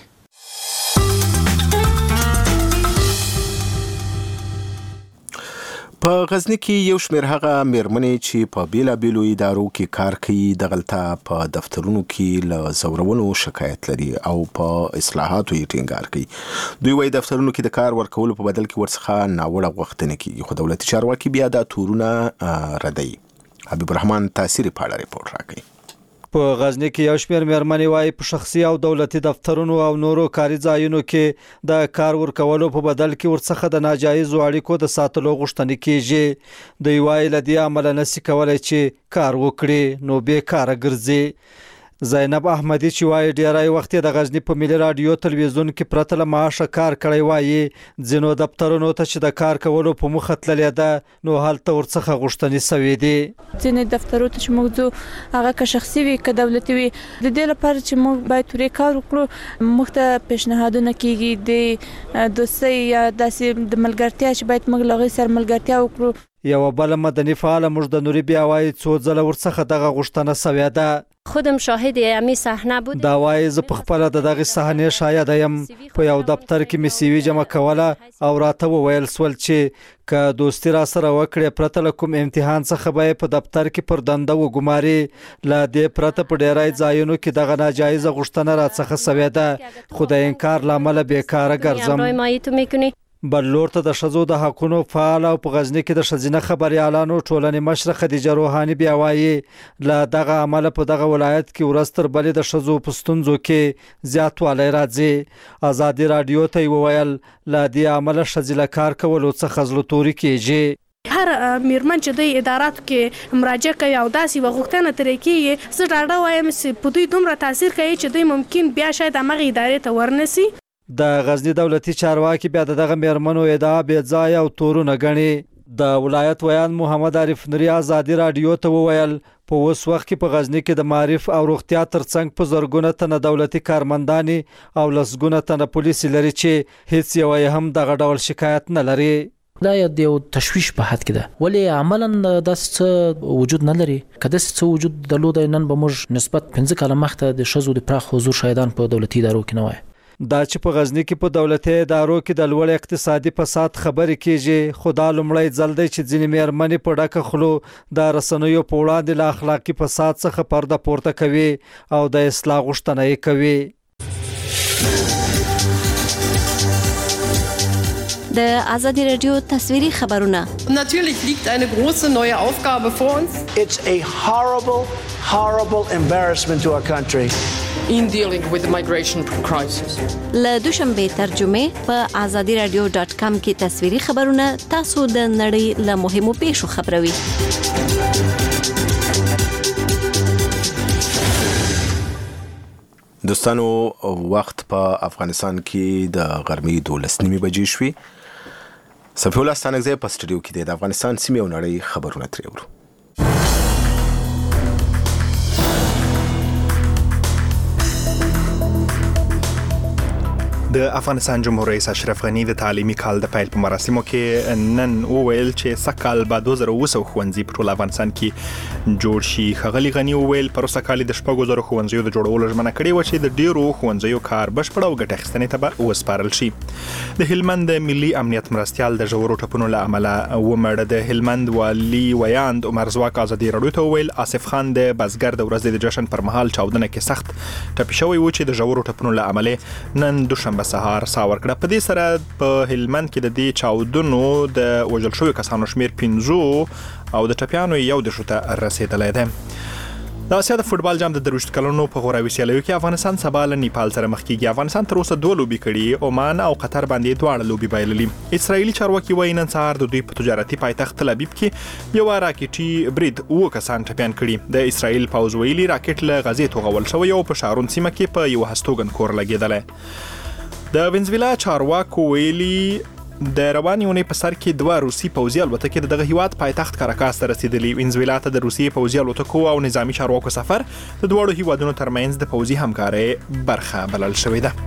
Speaker 2: په غزنی کې یو شمېر هغه مېرمنې چې په بیلابیلو ادارو کې کار کوي دغلته په دفترونو کې له ځورونو شکایت لري او په اصلاحاتو یې ټینګار کوي. دوی وايي دفترونو کې د کار ورکولو په بدل کې ورڅخه ناوړه غوښتنې کیږي خو دولتي چارواکي بیا دا تورونه ردوي. حبیب الرحمن تاثیر په اړه ریپورت راکړي.
Speaker 12: په غزنی کې یو شمېر مېرمنې وايي په شخصي او دولتي دفترونو او نورو کاري ځایونو کې د کار ورکولو په بدل کې ورڅخه د ناجایزو اړیکو د ساتلو غوښتنې کیږي. دوی وايي له دې امله نشي کولای چې کار وکړي نو به کار ګرځي. زینب احمدی چې وايي ډیری وخت د غزنی په ملي رادیو تلویزیون کې پرته له معاشه کار کړی وايي ځینو دفترونو ته چې د کار کولو په مخه تللې ده نو هلته ورڅخه غوښتنې سوي دي.
Speaker 13: ځینې دفترونو ته چې موږ ځو هغه که شخصي وي که دولتي وي د دې لپاره چې موږ باید ورې کار وکړو موږ ته پیشنهادونه کیږي د دوستۍ یا داسې د ملګرتیا چې باید موږ له هغوی سره ملګرتیا وکړو.
Speaker 12: یوه بله مدني فعاله مجده نوري بیا وايي څو ځله ورڅخه دغه غوښتنه سوې ده.
Speaker 14: خودم شاهد امی صحنه بود.
Speaker 12: دا وايي زه په خپله د دغه صحنې شاهد یم. په یو دفتر کې مې سی وي جمع کوله او راته وویل سول چې که دوستي را سره وکړې پرته له کوم امتحان څخه به په دفتر کې پر دنده وګماري. له دې پرته په ډیری ځایونو کې دغه ناجایزه غوښتنه راڅخه سوې ده خو د انکار له امله بیکاره ګرځم. بل لور ته د ښځو د حقونو فعال او په غزنی کې د ښځینه خبریالانو ټولنې مشره خدیجه روحاني بیا وايي له دغه عمله په دغه ولایت کې ورځ تر بلې د ښځو په ستونزو کې زیاتوالی راځي. ازادي راډیو ته یې وویل له دې عمله ښځې له کار کولو څخه زړه توري کېږي.
Speaker 15: هر میرمن چې د اداراتو کې مراجعه کوي او داسې وغوښتنه ترې کېږي زه ډاډه وایم چې په دوی دومره تاثیر کوي چې دوی ممکن بیا شاید همغې ادارې ته ورنسي.
Speaker 12: د غزنی دولتي چارواکي بیا دغه میرمنو ادعا بې ځایه او تورونه ګڼي. د ولایت ویان محمد عارف نوري ازادي راډیو ته وویل په اوس وخت کې په غزنی کې د معرف او روغتیا ترڅنګ په زرګونه تنه دولتي کارمندانې او لسګونه تنه پولیس لري چې هیڅ یو هم دغه ډول شکایت نه لري.
Speaker 16: دا یو تشویش په حد کې ده ولی عملاً داسې وجود نه لري. که داسې څه وجود درلود نن به موږ نسبت پنځه کاله مخته د ښځو د پراخ حضور شاهدان په دولتي ادارو کې نه وای.
Speaker 12: دا چې په غزنی کې په دولتي ادارو کې د لوړ اقتصادي فساد خبرې کیږي، خدا لومړی ځل دی چې ځینې میرمنې په ډکه خلو د رسنیو په وړاندې له اخلاقي فساد څخه پرده پورته کوي او د اصلاح غوښتنه یې کوي.
Speaker 17: د آزادی رادیو تصویری خبرونه.
Speaker 18: Natürlich liegt eine große neue Aufgabe vor uns.
Speaker 19: It's a horrible, horrible embarrassment to our country.
Speaker 18: In dealing with the migration crisis.
Speaker 17: له دوشنبه ترجمه په آزادی رادیو ډاټ کام کې تصویری خبرونه تاسو د نړۍ له مهمو پیښو خبروي.
Speaker 2: دوستانو وخت په افغانستان کې د غرمې دولس نیمې بجې شوې. صفی الله ستانکزی په سټوډیو کې د افغانستان سیمې او نړۍ خبرونه ترې اورو.
Speaker 3: د افغانستان جمهور رئیس اشرف غنی د تعلیمي کال د پیل په مراسمو کې نن وویل چې سکهال به دوه زره اوه سوه ښوونځي په ټول افغانستان کې جوړ شي. ښاغلي غنی وویل پروسه کال د شپږو زرو ښوونځیو د جوړولو ژمنه کړې و چې د ډیرو ښوونځیو کار بشپړ او ګټه اخیستنې ته به وسپارل شي. د هلمند د ملي امنیت مرستیال د ژورو ټپونو له امله ومړ. د هلمند والي ویاند عمر زواک ازادي راډیو ته وویل آصف خان د بزګر د ورځې د جشن پر مهال چاودنه کې سخت ټپي شوی و چې د ژورو ټپونو له امله نن دوشنبه سهار ساور کړه. په دې سره په هلمند کې د دې چاودنو د وژل شویو کسانو شمیر پنځو او د ټپیانو یو د شته رسیدلی دی. د اسیا د فوتبال جام د درویشت کلونو په غوراوي سیالیو کې افغانستان سبا له نیپال سره مخ کیږي. افغانستان تر اوسه دوه لوبي کړي، عمان او قطر باندې دواړه لوبي بایللي. اسرایلی چارواکي وایي نن سهار د دوی په تجارتي پایتخت تل ابیب کې یو راکټي برید اوه کسان ټپیان کړي. د اسرایل پوځ ویلي راکټ له غزې توغول شوی او په شارون سیمه کې په یو هستوګن کور لګیدلی. د وینزویلا چارواکو ویلي د روانې اونۍ په سر کې دوه روسي پوځي الوتکې د دغه هیواد پایتخت کاراکاس ته رسیدلي. وینزویلا ته د روسي پوځي الوتکو او نظامی چارواکو سفر د دواړو هیوادونو ترمنځ د پوځي همکارۍ برخه بلل شوې ده.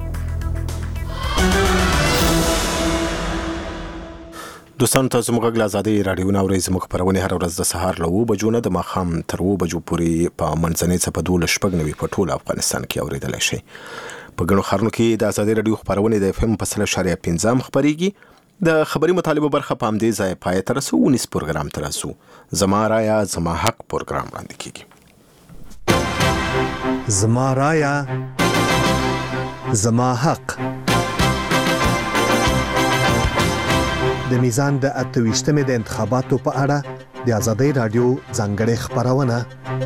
Speaker 2: دوستانو ته زموږ غږ له ازادۍ راډیو نه اورئ. زموږ خپرونې هره ورځ د سهار له اوه بجو نه د ماښام تر اوه بجو پورې په منځنۍ څپه دولس شپږ نوي په ټول افغانستان کې اورېدلی شئ. په ګڼو ښارونو کې د ازادۍ راډیو خپرونې د اف ام په سل اشاریه پنځه خپرېږي. د خبري مطالبه برخه په همدې ځای پای ته رسو. ونیس پروګرام ته رسو. زما رایا زما حق پروګرام وړاندې کیږي.
Speaker 1: زما رایا زما حق د میزان د اته ویشتمې د انتخاباتو په اړه د ازادۍ راډیو ځانګړې خپرونه.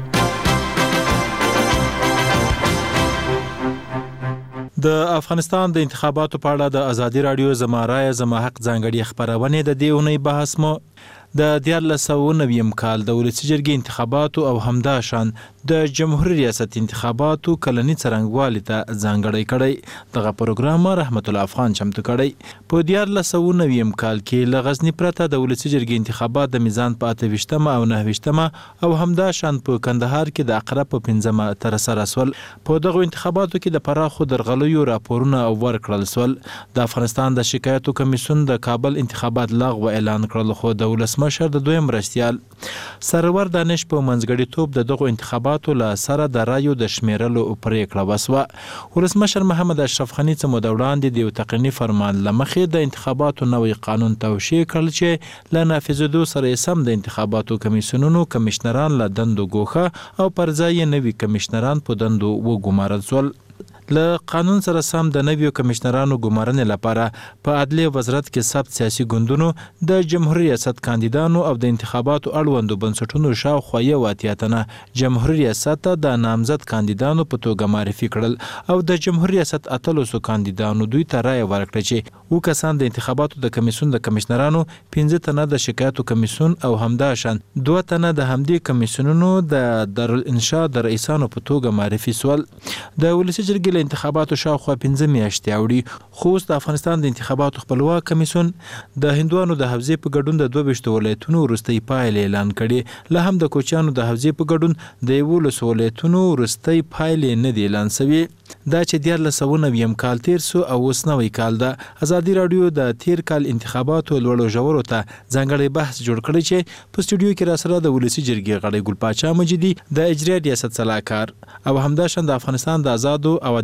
Speaker 6: د افغانستان د انتخاباتو په اړه د ازادي رادیو زما رای زما حق ځانګړي خبرونه د دې اونۍ بحث مو د دیارلس سوه نویم کال د ولسي جرګې انتخاباتو او همداشان د جمهوریت ریاست انتخاباتو کلنی څرنګوالي ته ځانګړی کړی. دغه پروګرام رحمت الله افغان چمتو کړی. په دیارلس سوه نویم کال کې له غزنی پرته د ولسي جرګې انتخابات د میزان په اته ویشتمه او نهه ویشتمه او همداشان په کندهار کې د اقرب په پنځمه تر سره سول. په دغه انتخاباتو کې د پراخو درغلیو راپورونه ورکړل سول. د افغانستان د شکایتو کمیسیون د کابل انتخابات لغوه اعلان کړل، خو د ولس مشر د دویم مرستیال سرور دانش په منځګړیتوب د دغه انتخاباتو له سره د رایو د شمیرلو پریکړه وسوه. ولسمشر محمد اشرف غني څه موده وړاندې د یو تقنیني فرمان له مخې د انتخاباتو نوی قانون توشیح کړل چې له نافذېدو سره سم د انتخاباتو کمیسیونونو کمشنران له دندو ګوښه او پر ځای نوي کمشنران په دندو وګمارل شول. له قانون سره سم د نویو کمشنرانو ګمارنې لپاره په عدلیه وزارت کې ثبت سیاسي ګوندونو د جمهوریت ریاست کاندیدانو او د انتخاباتو اړوندو بنسټونو شاوخوا یو اتیا تنه جمهوریت ریاست ته د نامزد کاندیدانو په توګه معرفي کړل او د جمهوریت ریاست اتلسو کاندیدانو دوی ته رایه ورکړه چې و کسان د انتخاباتو د کمیسیون د کمشنرانو، پنځه تنه د شکایتو کمیسیون او همداشان دوه تنه د همدې کمیسیونونو د دارالانشاء د رئیسانو په توګه معرفي سول. د ولسي جرګې انتخاباتو شاوخوا پنځه میاشتې اوړي، خو اوس د افغانستان د انتخاباتو خپلواک کمیسیون د هندوانو د حوزې په ګډون د دوه ویشتو ولایتونو وروستۍ پایلې اعلان کړي. له هم د کوچیانو د حوزې په ګډون د یولسو ولایتونو وروستۍ پایلې نه دي اعلان سوي. دا چې دیارلس سوه نویم کال تیر سو او اوس نوی کال ده. ازادي راډیو د تیر کال انتخاباتو لوړو ژورو ته ځانګړی بحث جوړ کړی چې په سټوډیو کې راسره د ولسي جرګې غړی ګل پاچا مجیدي، د اجرایه ریاست صلاحکار او همداشان د افغانستان د آزادو او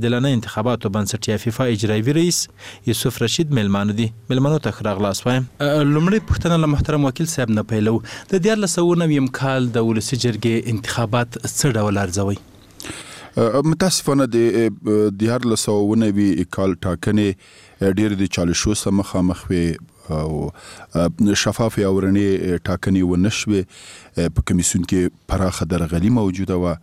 Speaker 20: عادلانه انتخاباتو بنسټ یا فیفا اجرایي رئیس یوسف رشید ملمانو دي ملمنو ته خراغلاس وایم. لومړی پوښتنه له محترم وکیل صاحب نه پیلو د دیارلس سوه نویم کال د ولسي جرګې انتخابات څه ډول ارزوي؟
Speaker 21: متاسفانه د دیارلس سوه نوي کال ټاکنې ډېر د چالشو سره مخامخ وې او شفاف او رڼې ټاکنې ونه شوې. په کمیسیون کې پراخه درغلي موجوده وه،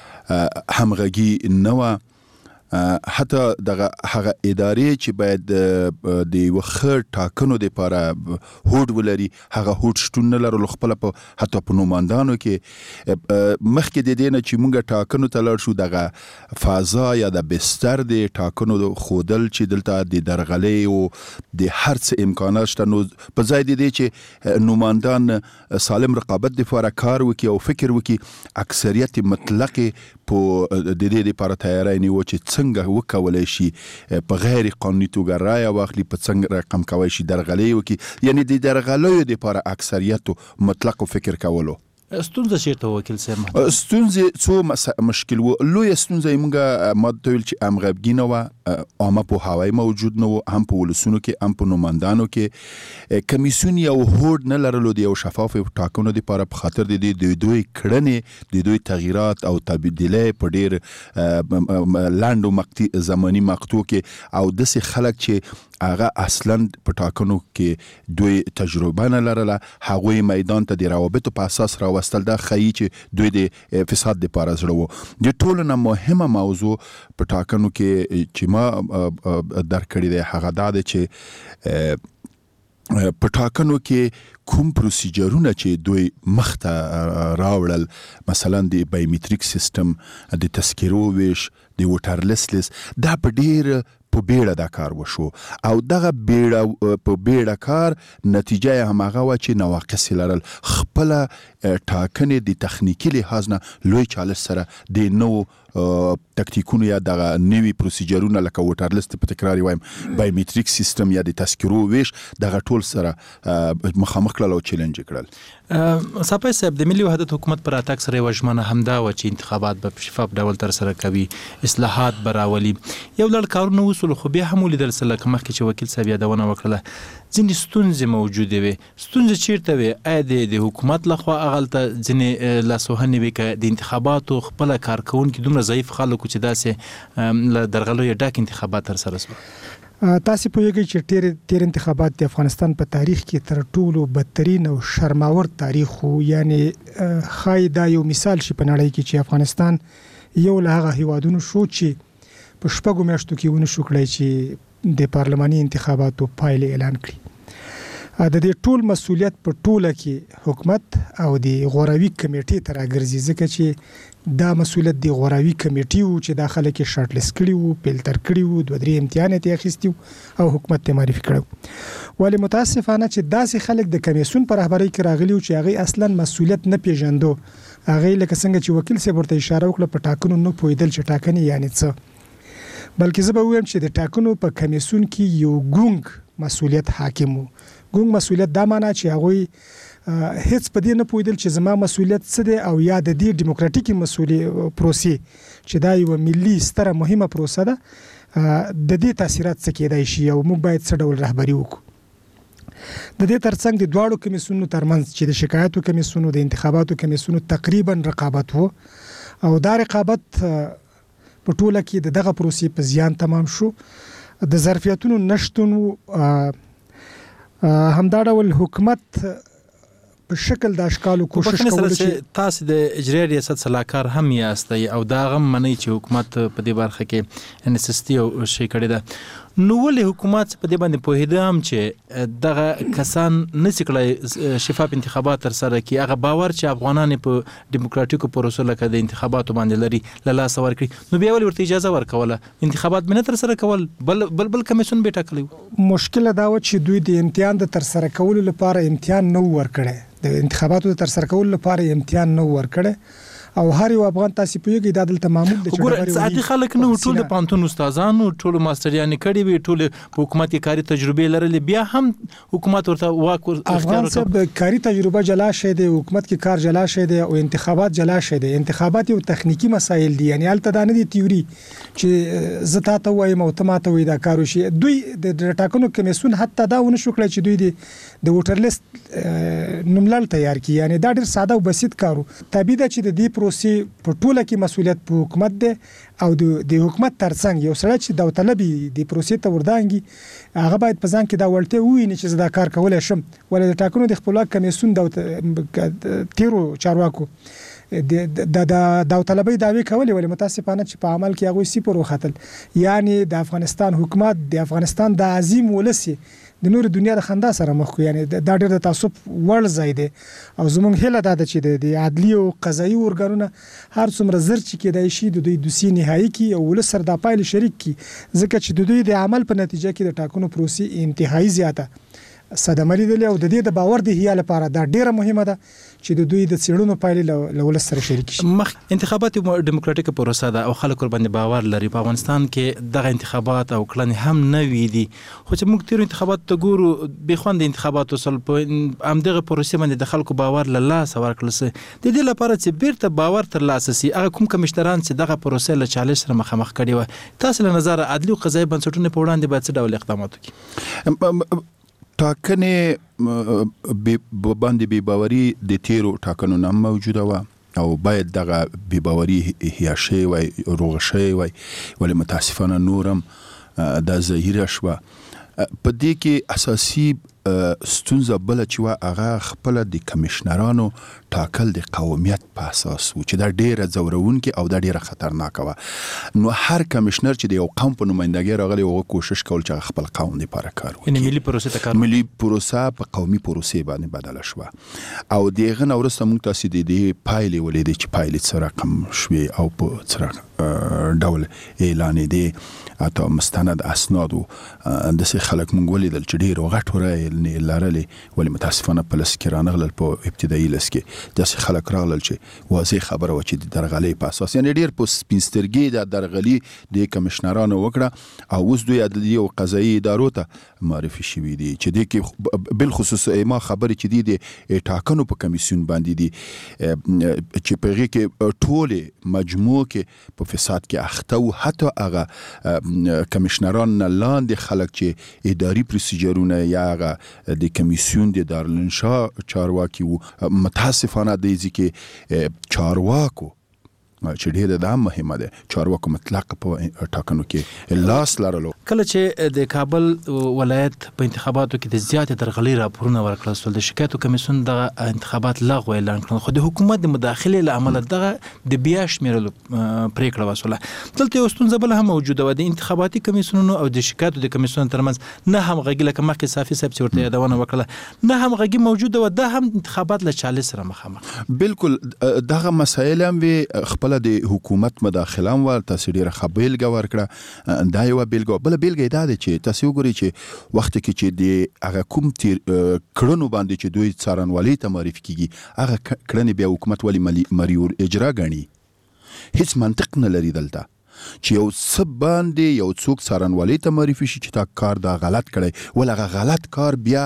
Speaker 21: همغږي نه وه. حتی دغه هغه ادارې چې باید د یو ښه ټاکنو دپاره هوډ ولري هغه هوډ شتون نه لرلو. خپله په حتی په نوماندانو کې مخکې د دې نه چې موږ ټاکنو ته لاړ شو دغه فضا یا د بستر د ټاکنو ښودل چې دلته د درغلۍ او د هر څه امکانات شته، نو په ځای د دې چې نوماندان سالم رقابت دپاره کار وکړي او فکر وکړي، اکثریت مطلقې په د دې دپاره تیاری نیوه چې څنګه وکولای شي په غیر قانوني توګه رایه واخلي، په څنګه رقم کولی شي درغلۍ وکړي. یعنې د درغلیو دپاره اکثریتو مطلق فکر کولو.
Speaker 20: ستونزه چیرته وکیل صاحب؟
Speaker 21: ستونزې څو مشکل و. لویه ستونزه یې موږ ما ته ویل چې همغږي نه وه، عامه پوهاوی موجود نه و، هم په ولسونو کې هم په نوماندانو کې. کمیسیون یو هوډ نه لرلو د یو شفاف ټاکنو دپاره په خاطر د دې د دوی کړنې د دوی تغییرات او تبدیلۍ په ډېر لنډ و زماني مقطوع کې، او داسې خلک چې هغه اصلا په ټاکنو کې دوی تجربه نه لرله، هغوی میدان ته د روابطو په اساس راوستل. دا ښیي چې دوی د فساد دپاره زړه وو. د ټولو نه مهمه موضوع په ټاکنو کې چې ما درک کړې دی هغه دا دی چې په ټاکنو کې کوم پروسیجرونه چې دوی مخته راوړل، مثلا د بایومټریک سیستم، د تذکرو ویش، د ووټر لیست لیست، دا په ډېر په بیړه دا کار وشو او دغه بیړه په بیړه کار نتیجه یې هماغه وه چې نواقص یې لرل. خپله ټاکنې د تخنیکي لحاظ نه لوی چالش سره د نوو تکتیکونو یا دغه نوي پروسیجرونه لکه ووټر لیست په تکرار وایم، بایومټریک سیستم یا د تذکرو ویش، دغه ټول سره مخامخ کړل او چیلنج یې کړل.
Speaker 20: صاحب صاحب د ملي وحدت حکومت پر راتګ سره یوه ژمنه همدا وه چې انتخابات به په شفاف ډول ترسره کوي، اصلاحات به راولي. یو لړ کارونه وسول، خو بیا هم ولیدل څه لکه مخکې چې وکیل صاحب یادونه وکړله ځینې ستونزې موجودې وې. ستونزې چیرته وې؟ آیا د حکومت لخوا هغلته ځینې لاسوهنې وې که د انتخاباتو خپله کارکوونکي دومره ضعیف خلک چې داسې له درغلیو ډک انتخابات ترسره شول؟
Speaker 22: تاسو پوهیږئ چې تیر انتخابات د افغانستان په تاریخ کې تر ټولو بدترین او شرماور تاریخ وو. یعنی ښایي دا یو مثال شي په نړۍ کې چې افغانستان یو له هغه هیوادونو شو چې په شپږو میاشتو کې ونه شو کړی چې د پارلماني انتخاباتو پایلې اعلان کړي. د دې ټول مسؤلیت په ټوله کې حکومت او د غوراوي کمیټې ته راګرځي، ځکه چې دا مسؤلیت د غوراوي کمیټې وو چې دا خلک یې شارټ لیست کړي وو، فلټر کړي وو، دوه درې امتحانات یې اخیستي وو او حکومت ته معرفي کړی وو. ولې متاسفانه چې داسې خلک د کمیسیون په رهبرۍ کې راغلي وو چې هغوی اصلا مسؤلیت نه پیژندو. هغوی لکه څنګه چې وکیل صاحب ورته اشاره وکړه په ټاکنو نه پوهېدل چې ټاکنې یعنې څه، بلکې زه به ووایم چې د ټاکنو په کمیسیون کې یو ګونګ مسؤلیت حاکم وو. ګونګ مسؤلیت دا معنا چې هغوی هیڅ په دې نه پوهېدل چې زما مسؤلیت څه دی او یا د دې ډیموکراتیکي مسؤلیت پروسې چې دا یوه ملي ستره مهمه پروسه ده، د دې تاثیرات څه کېدای شي او موږ باید څه ډول رهبري وکړو. د دې ترڅنګ د دواړو کمیسیونو ترمنځ چې د شکایاتو کمیسیونو د انتخاباتو کمیسیونو تقریبا رقابت وو او دا رقابت په ټوله کې د دغه پروسې په زیان تمام شو. د ظرفیتونو نشتون همدا ډول حکومت په شکل د اشکالو کوشش کول
Speaker 20: چې تاسو د اجرایي ریاست صلاحکار هم یاستئ او دا غم منئ چې حکومت په دې برخه کې انسستی او شي کړی ده، نو ولې حکومت په دې باندې پوهېده هم چې دغه کسان نشي کړی شفاف انتخابات ترسره کړي؟ هغه باور چې افغانان په ډیموکراتیکو پروسو لکه د انتخاباتو باندې لري له لاسه ورکړي، نو بیا ولې ورته اجازه ورکوله انتخابات به نه ترسره کول، بل بل بل کمیسیون به ټاکلی و؟
Speaker 22: مشکله دا و چې دوی د امتحان د ترسره کولو لپاره امتحان نه ورکړي، د انتخاباتو د ترسره کولو لپاره امتحان نه ورکړي او هر یو افغان تاسو په یوه د دلته معمول د
Speaker 20: وګوره ساعتي خلک نو ټول د پانتون استادانو ټول ماستریان کړي وي ټول حکومت کې کاری تجربه لرلې بیا هم حکومت ورته واک
Speaker 22: افغان صاحب کاری تجربه جلا شه د حکومت کې کار جلا شه د او انتخابات جلا شه د انتخابات یو تخنیکی مسایل دي یعنی الته د نه دي تیوري چې زتا ته وایم او ته ماته وای دا کارو شي دوی د ټاکنو کمیسون حتی دا ونه شو کړی چې دوی د ووټر لیست نوملړ تیار کړي یعنی دا ډیر ساده او بسيط کارو تابع ده چې د دې پروسې په ټوله کې مسولیت په حکومت ده او د حکومت ترڅنګ یو سره چې داوطلبي د پروسې ته وردانګي هغه باید په ځان کې دا ولته ویني چې دا کار کولای شم ولې د ټاکنو د خپلواک کمیسون د تیرو چارواکو د د داوطلبي داوی کولې ولې متاسفانه چې په عمل کې هغه سی پر وختل یعنی د افغانستان حکومت د افغانستان د عظیم ولسی د نور دنیا د خندا سره مخ یعنی دا ډېر د تعصب ور ځای دی او زمونږ هله دا چې د عدلی او قضایي ورګرونه هر څومره زر چې کېدای شي د دوی دوسی نهایی کی او ول سر د پایل شریک کی ځکه چې د دوی د عمل په نتیجه کې د ټاکنو پروسې انتهایی زیاته صدمه لیدل او د دې د باور د هيا لپاره دا ډیره مهمه ده چې د دوی د څېړنو پایلې له ولس سره شریک شي
Speaker 20: مخ انتخابات دیموکراتیک پروسه ده او خلک باندې باور لري په افغانستان کې دغه انتخابات او کړنې هم نه وي دي خو چې موږ تیر انتخابات ته ګورو به خوند انتخابات وصل په ام دغه پروسه باندې د خلکو باور له لاس ورکړل سي د دې لپاره چې بیرته باور تر لاسه سي هغه کوم کمشنران چې دغه پروسه له چالش سره مخامخ کړي و تاسو له نظر عدالت او قضایي بنسټونو په وړاندې باید څه ډول اقدامات وکړي
Speaker 21: ټاکنې به باندې بي باوري د تیرو ټاکنو نه موجوده و او باید دغه بي باوري هيا شي وي روغ شي وي ولې متاسفانه نورم د ظاهره شو په دې کې اساسي ستونزه بل چې وا هغه خپل د کمشنرانو ټاکل د قومیت په اساس و چې دا ډیره زورون کې او دا ډیره خطرناک و نو هر کمشنر چې د یو قوم په نمائندګۍ راغلی او کوشش کول چې خپل قوم لپاره کار وکړي
Speaker 20: یعنی ملي پروسه ته کار
Speaker 21: ملي پروسه په قومي پروسه باندې بدل شو او دغه نورسته موږ تاسو د دې پایلې ولې چې پایلې سره رقم شوي او په سره ډول اعلان دي اته مستند اسناد د سي خلک مونږ ولیدل چې ډیر غټ ورای لرلې ولې متاسفانه په لس کې رانغلل په ابتدایي لس کې د سي خلک راغلل چې واضح خبره و چې د درغلي په اساس یعنی ډیر په سپینسترګي د درغلي د کمشنرانو وکړه او اوس دوی عدالتي او قضایي ادارو ته معرفي شوي دي چې د کې بل خصوص ما خبره چې دي د ټاکنو په کمیسیون باندې دي چې په غي کې ټوله مجموعه کې په فساد کې اخته او حتی هغه کمشنران لاندې خلک چې اداري پروسیجرونه یا هغه د کمیسیون د دارالانشاء چارواکي وو متاسفانه د ځکه چارواکو چې ډېر د مهمه ده چارواکو مطلق په ټاکنو کې لاس لرلو
Speaker 20: کله چې د کابل ولایت په انتخاباتو کې د زیاتې درغلي راپورونه ورکړل شول د شکایتو کمیسیون د انتخابات لغوه اعلان کړل خو د حکومت د مداخله له امله دغه د بیا شمیرلو پریکړه وسوله دلته یو ستونزه بل هم موجوده و د انتخاباتي کمیسیونونو او د شکایتو د کمیسیون ترمنځ نه هم غږی لکه مخکې صافي صاحب چې ورته یادونه وکړه نه هم غږی موجوده و د هم انتخابات له چالش سره مخامخ
Speaker 21: بالکل دغه مسایل هم خپل د حکومت مداخله ور تاسو ډیره خبرګه ورکړه دا یو بیلګه بل بیلګه دا ده چې تاسو وګورئ چې وخت کې چې د هغه کوم تیر کړنو باندې چې دوی څارنوالي ته معرفي کیږي هغه کړنې بیا حکومت ولی مریور اجرا غني هیڅ منطق نه لري دلته چې یو څه باندې یو څوک څارنوالي ته معرفي شي چې تا کار دا غلط کړی ولغه غلط کار بیا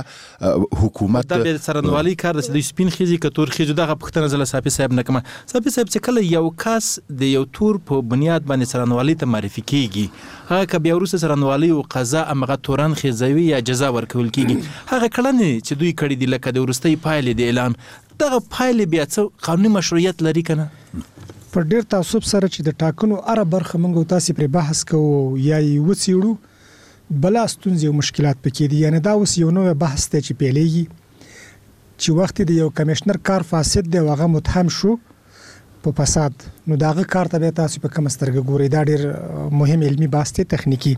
Speaker 21: حکومت
Speaker 20: دا به څارنوالي کار د سپین خيزي کتور خيزو دغه پښتنه زله صافي صاحب نه کوم صافي صاحب چې کله یو کس د یو تور په بنیاد باندې څارنوالي ته معرفي کیږي هغه ک بیا ورسره څارنوالي او قضا امغه تورن خيزوي یا جزا ورکول کیږي هغه کړنې چې دوی کړی دي لکه د ورستۍ پایلې د اعلان دغه پایلې بیا څه قانوني مشروعیت لري کنه
Speaker 22: پر ډیر تعصب سره چې د ټاکنو اره برخه منغو تاسو پر بحث کوو یا یو څیړو بلا ستونزې او مشکلات پکې دي یعنی دا اوس یو نوې بحث ته چې پیلېږي چې وخت د یو کمشنر کار فاسد دی هغه متهم شو په فساد نو داغه کار ته تاسو په کوم سترګه ګورئ دا ډیر مهم علمي بحث ته تخنیکی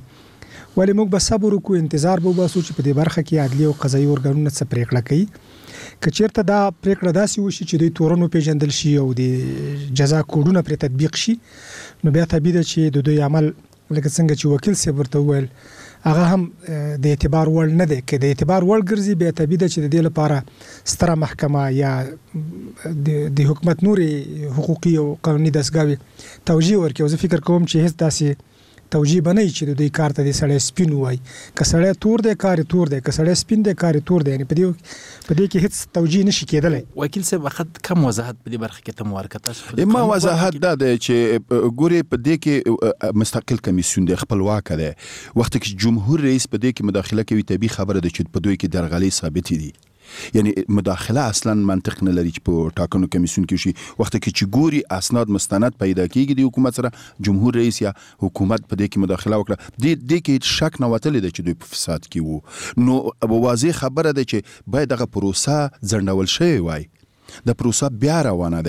Speaker 22: ولی موږ به صبر وکړو انتظار به وباسو چې په دې برخه کې عدالي او قضایي ورګرونه څه پریکړه کوي کچیرته دا پریکړه داسې وشي چې دوی تورنو پیژندل شي او د جزا کوډونه پر تطبیق شي نو بیا طبیعي ده چې د دوی عمل لکه څنګه چې وکیل سی ورته وویل هغه هم د اعتبار وړ نه دی. که د اعتبار وړ ګرځي بیا طبیعي ده چې د دې لپاره ستره محکمه یا د حکومت نورې حقوقي او قانوني دستګاوې توجیه ورکړي. زه فکر کوم چې هیڅ داسې توجیه به نه وي چې د دوی کار ته د سړی سپین ووایي. که سړی تور دی کار یې تور دی، که سړی سپین دی کار یې تور دی. یعنې په دې په دې کې هیڅ توجیه نشي کېدلی.
Speaker 20: وکیل صاحب وخت کم وضاحت په دې برخه کې ته مو ورکړه.
Speaker 21: ما وضاحت دا دی چې ګورې په دې کې مستقل کمیسیون دی، خپلواک دی. وخت کې جمهور رئیس په دې کې مداخله کوي طبیعي خبره ده چې په دوی کې درغلۍ ثابتې دي. یعنی مداخله اصلا منطق نه لري چې په ټاکنو کمیسیون کې شي. وخت کې چې ګوري اسناد مستند پیدا کیږي د حکومت سره، جمهور رئیس یا حکومت په دې کې مداخله وکړه، د دې کې شک نه وتلی دی چې دوی په فساد کې وو. نو واضح خبره ده چې باید دغه پروسه ځنډول شوې وای. د پروسه بیا روانه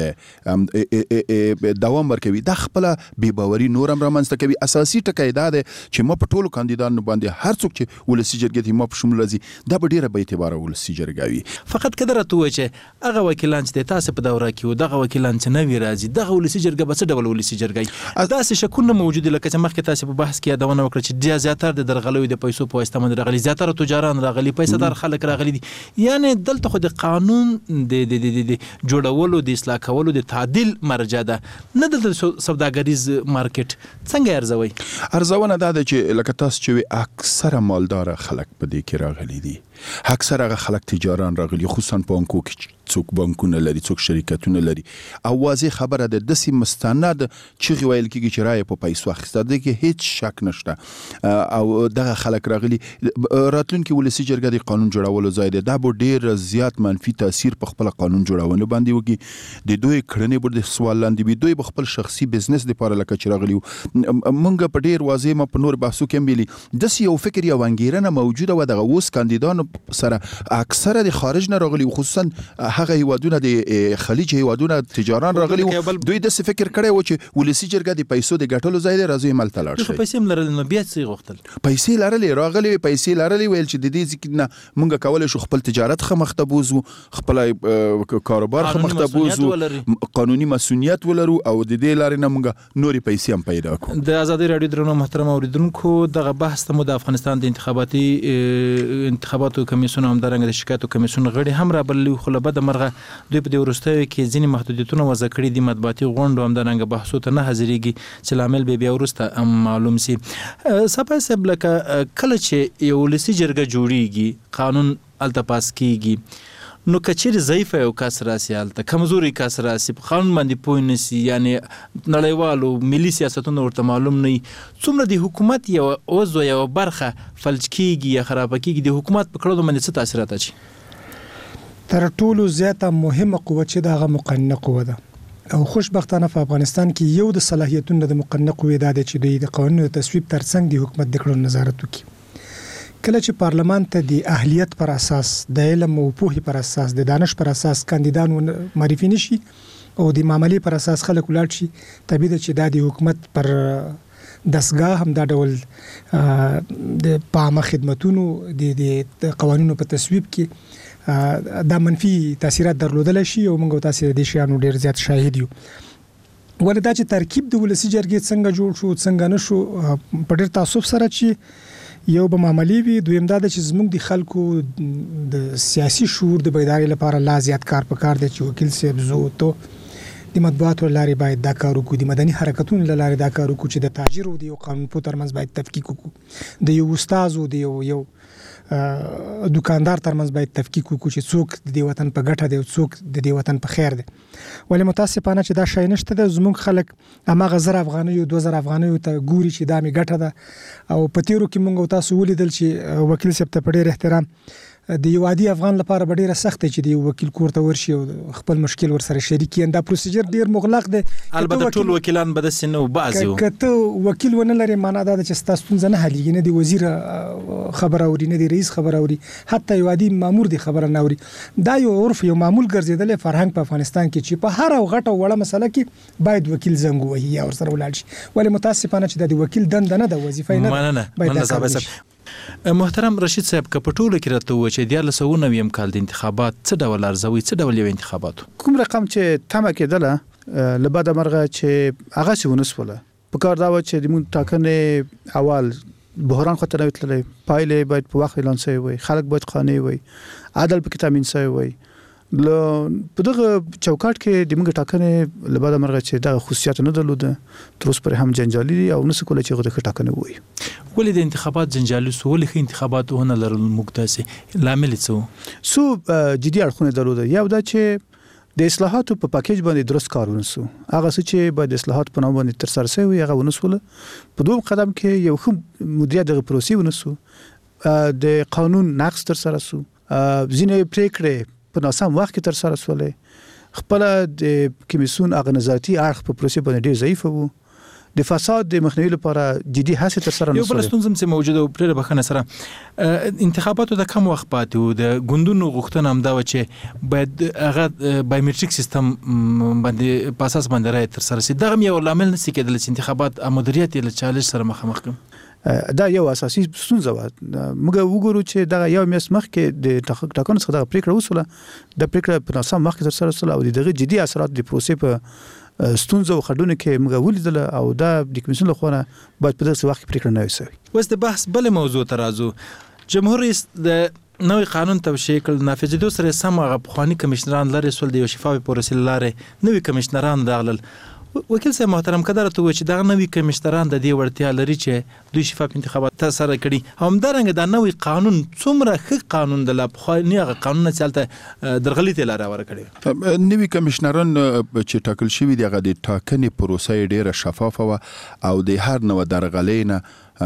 Speaker 21: ده، دوام ورکوي. دا خپل بې باوري نورم رامنځته کوي. اساسي ټکی دا دی چې ما په ټولو کاندیدانو باندې هر څوک چې ولسي جرګې ته ما په شمول راځي دا به ډیره بې اعتباره ولسي جرګه وي.
Speaker 20: فقط کده راته وایي چې هغه وکیلان چې تاسو په دوره کې و دغه وکیلان چې نوي راځي دغه ولسي جرګه به څه ډول ولسي جرګه داسې شکونه موجود لکه چې مخکې تاسو په بحث کې یادونه وکړه چې زیاتره د درغلوي د پیسو په واسطه باندې راغلي، زیاتره تجاران راغلي، پیسې دار خلک راغلي دي. یعنی دلته خو د قانون د د د جوړولو د اصلاح کولو د تعدیل مرجع ده، نه د سوداګریز مارکیټ. څنګه ارزوي؟
Speaker 21: ارزونه دا ده چې لکه تاسو چې اکثره مالدار خلک په دې کې راغلي دي، اکثره هغه خلک تجاران راغلي، خصوصا په بانکو کې څوک بانکونه لري، څوک شرکتونه لري. او واضح خبره ده داسې مستند چې ویل کېږي چې رایه په پیسو اخیسته ده کې هیڅ شک نشته. او دغه خلک راغلي. راتلونکي ولسي جرګه د قانون جوړولو ځای دی، دا به ډېر زیات منفي تاثیر په خپل قانون جوړونه باندې وکړي. د دوی کړنې به د سوال لاندې وي. دوی به خپل شخصي بزنس لپاره لکه چې راغلي وو. مونږ په ډېر واضح ما په نور بحثو کې هم ویلي داسې یو فکر یا انګیرنه موجوده وه دغه اوس کاندیدانو سره اکثره د خارج نه راغلي وو، خصوصا هغه هیوادونه د خلیج هیوادونه تجاران راغلي وو. دوی داسې فکر کړی و چې ولسي جرګه د پیسو د ګټلو ځای دی، راځئ هملته لاړ شئ.
Speaker 20: پیسې هم لرلې نو بیا څه غوښتل؟
Speaker 21: پیسې لرلې، راغلي پیسې لرلې، ویل چې د دې ځکه نه مونږ کولی شو خپل تجارت ښه مخ ته بوځو، خپل کاروبار ښه مخ ته بوځو، قانوني مسؤلیت ولرو او د دې لارې نه مونږ نورې پیسې هم پیدا کړو.
Speaker 20: د ازادي راډیو درنو محترم اوریدونکو دغه بحث ته مو د افغانستان د انتخاباتي انتخاباتو کمیسیون هم درنګ د شکایتو کمیسیون غړي هم را بللي خو له بده مرغه دوی په دې وروستیو کې ځینې محدودیتونه وضع کړي دي. مطبوعاتي غونډو هم درنګ بحثو ته نه حاضرېږي چې لامل به بیا وروسته معلوم سي. صاحب صاحب لکه کله چې یو ولسي جرګه جوړیږي قانون الته پاس کیږي نو کچېر ضعیف یو کس راسي الته کمزوري کس راسي په قانون باندې پوه نسی، یعنی نړیوالو ملي سیاستونو ورته معلوم نه څومره د حکومت یو عضو یو برخه فلج کیږي یا خراب کیږي د حکومت په کړو باندې څه تاثیرات اچي؟
Speaker 22: تر ټولو زیاته مهمه قوه چې دغه مقننه قوه ده او خوشبختانه په افغانستان کې یو د صلاحیتونو د مقننه قوې دا دی چې دوی د قانونو تصویب ترڅنګ د حکومت د کړو نظارت وکړي. کله چې پارلمان ته د اهلیت پر اساس د علم او پوهې پر اساس د دانش پر اساس کاندیدان معرفي نشي او د معاملې پر اساس خلک ولاړ شي، طبیعي ده چې دا د حکومت پر دستګاه هم دا ډول د پامه خدماتونو د قوانینو په تصویب کې دا منفي تاثیرات درلودل شي او موږ تاسو د شیانو ډیر زیات شاهد یو. ولې دا چې ترکیب د ولسي جرګې څنګه جوړ شو څنګه نشو په ډیر تعصب سره چې یو به معاملې وي، دویم دا چې زموږ د خلکو د سیاسي شعور د بیدارۍ لپاره لا زیات کار پکار دی چې وکیل صاحب زو ته د مطبوعاتو لارې باید دا کار وکړو، د مدني حرکتونو لارې دا کار وکړو چې د تاجر او د یو قانونپوه ترمنځ باید تفکیک وکړو، د یو استاد او د یو یو دکاندار ترمنځ باید تفکیک وکړو چې څوک د دې وطن په ګټه دی او څوک د دې وطن په خیر دی. ولې متاسفانه چې دا شی نشته ده. زموږ خلک هماغه زر افغانیو دوه زره افغانیو ته ګوري چې دا مې ګټه ده او په تیرو کې موږ تاسو ولیدل چې وکیل صاحب ته په ډېر احترام د یو عادي افغان لپاره به ډیره سخت چې د یو وکیل کور ته ورشي او خپل مشکل ورسره شریک کړي. دا پروسیجر ډیر مغلق دی.
Speaker 20: البته ټول وکیلان به د سینو بعضي
Speaker 22: کته وکیل ونه لري معنا دا چې تاسو څنګه نه حلیږي، نه دی وزیر خبر اوري نه دی رئیس خبر اوري، حتی یو عادي مامور دی خبر نه اوري. دا یو عرف یو معمول ګرځیدل فرهنګ په افغانستان کې چې په هر او غټه وړه مسله کې باید وکیل زنګ وهي یا ورسره ولاړ شي. ولې متاسفانه چې د وکیل دند نه د وظیفه نه
Speaker 20: باید. محترم رشید صاحب که په ټولو کې راته و چې دیارلس سوه نوي کال د انتخابات څه ډول ارزوي، څه ډول یو انتخابات
Speaker 4: کوم رقم چې تمه کېدله لباده مرغه چې هغه څه ونسوله په کار دا و چې د مون ټاکنې اول بحران خطر نه وتللی پایلې باید په وخت اعلان شوی وي خلک باید قانوني وي عدل پکې تامین شوی وي ل په دغه چوکاټ کې د موږ ټاکنې لباده مرغه چې دغه خصوصیات نه درلوده تر اوسه پر هم جنجالي او نس کوله چې غوډه ټاکنه وي
Speaker 20: ولې د انتخابات جنجالي سو ولې خې انتخابات ونه لرل مقدسه لامل څه
Speaker 4: سو جدي اړخونه درلوده یو دا چې د اصلاحاتو په پاکیج باندې درست کارونه سو هغه څه چې باید اصلاحات په نوم باندې تر سره شوی هغه ونسول په دوم قدم کې یو خو مدیریت د پروسې ونسو د قانون نقض تر سره سو ځینې پریکړې په ناسم وخت کې تر سره سولې خپل د کمیسیون اغه نظارتي اړخ په پروسې باندې ډیر ضعیف وو د فساد د مخنیوي لپاره جدي هڅې تر سره نه
Speaker 20: یو بل ستونزه چې موجوده او پر بخنه سره انتخاباتو د کم وخت پاتې وو د ګوندونو غوښتنه هم دا و چې باید هغه بایومټریک سیستم باندې په اساس باندې راځي تر سره سي دغه یو لامل نسی کېدل چې انتخابات مدیریت له چالش سره مخامخ کوي
Speaker 4: دا یو اساسي ستونزه و موږ وګورو چې دا یو میاس مخ کې د ټاکنو څخه د پریکړه وسوله د پریکړه په ناسم وخت کې تر سره وسوله او دغه جدي اثرات د پروسې په ستونزه او خډونه کې موږ ولیدل او دا د کمیسیون لخوا باید په دغه وخت کې پریکړه نه وسوي
Speaker 20: وس د بحث بل موضوع ترازو جمهور رئیس د نوې قانون توشیع کړ نافذېدو سره سم هغه پخوانی کمشنران لري سول د یو شفاف پروسې لاره نوې کمشنران راغلل وکیل صاحب محترم قدر ته و چې دا نوې کمشنران د دې ورتیا لري چې دوی شفاف انتخابات تر سره کړي هم درنګ دا نوې قانون څومره ښه قانون د لا پخوانی هغه قانون چلته درغلیته لاره ورکړي
Speaker 21: نوې کمشنران چې ټاکل شوی دی هغه د ټاکنې پروسې ډیره شفافه و او د هر نوع درغلینه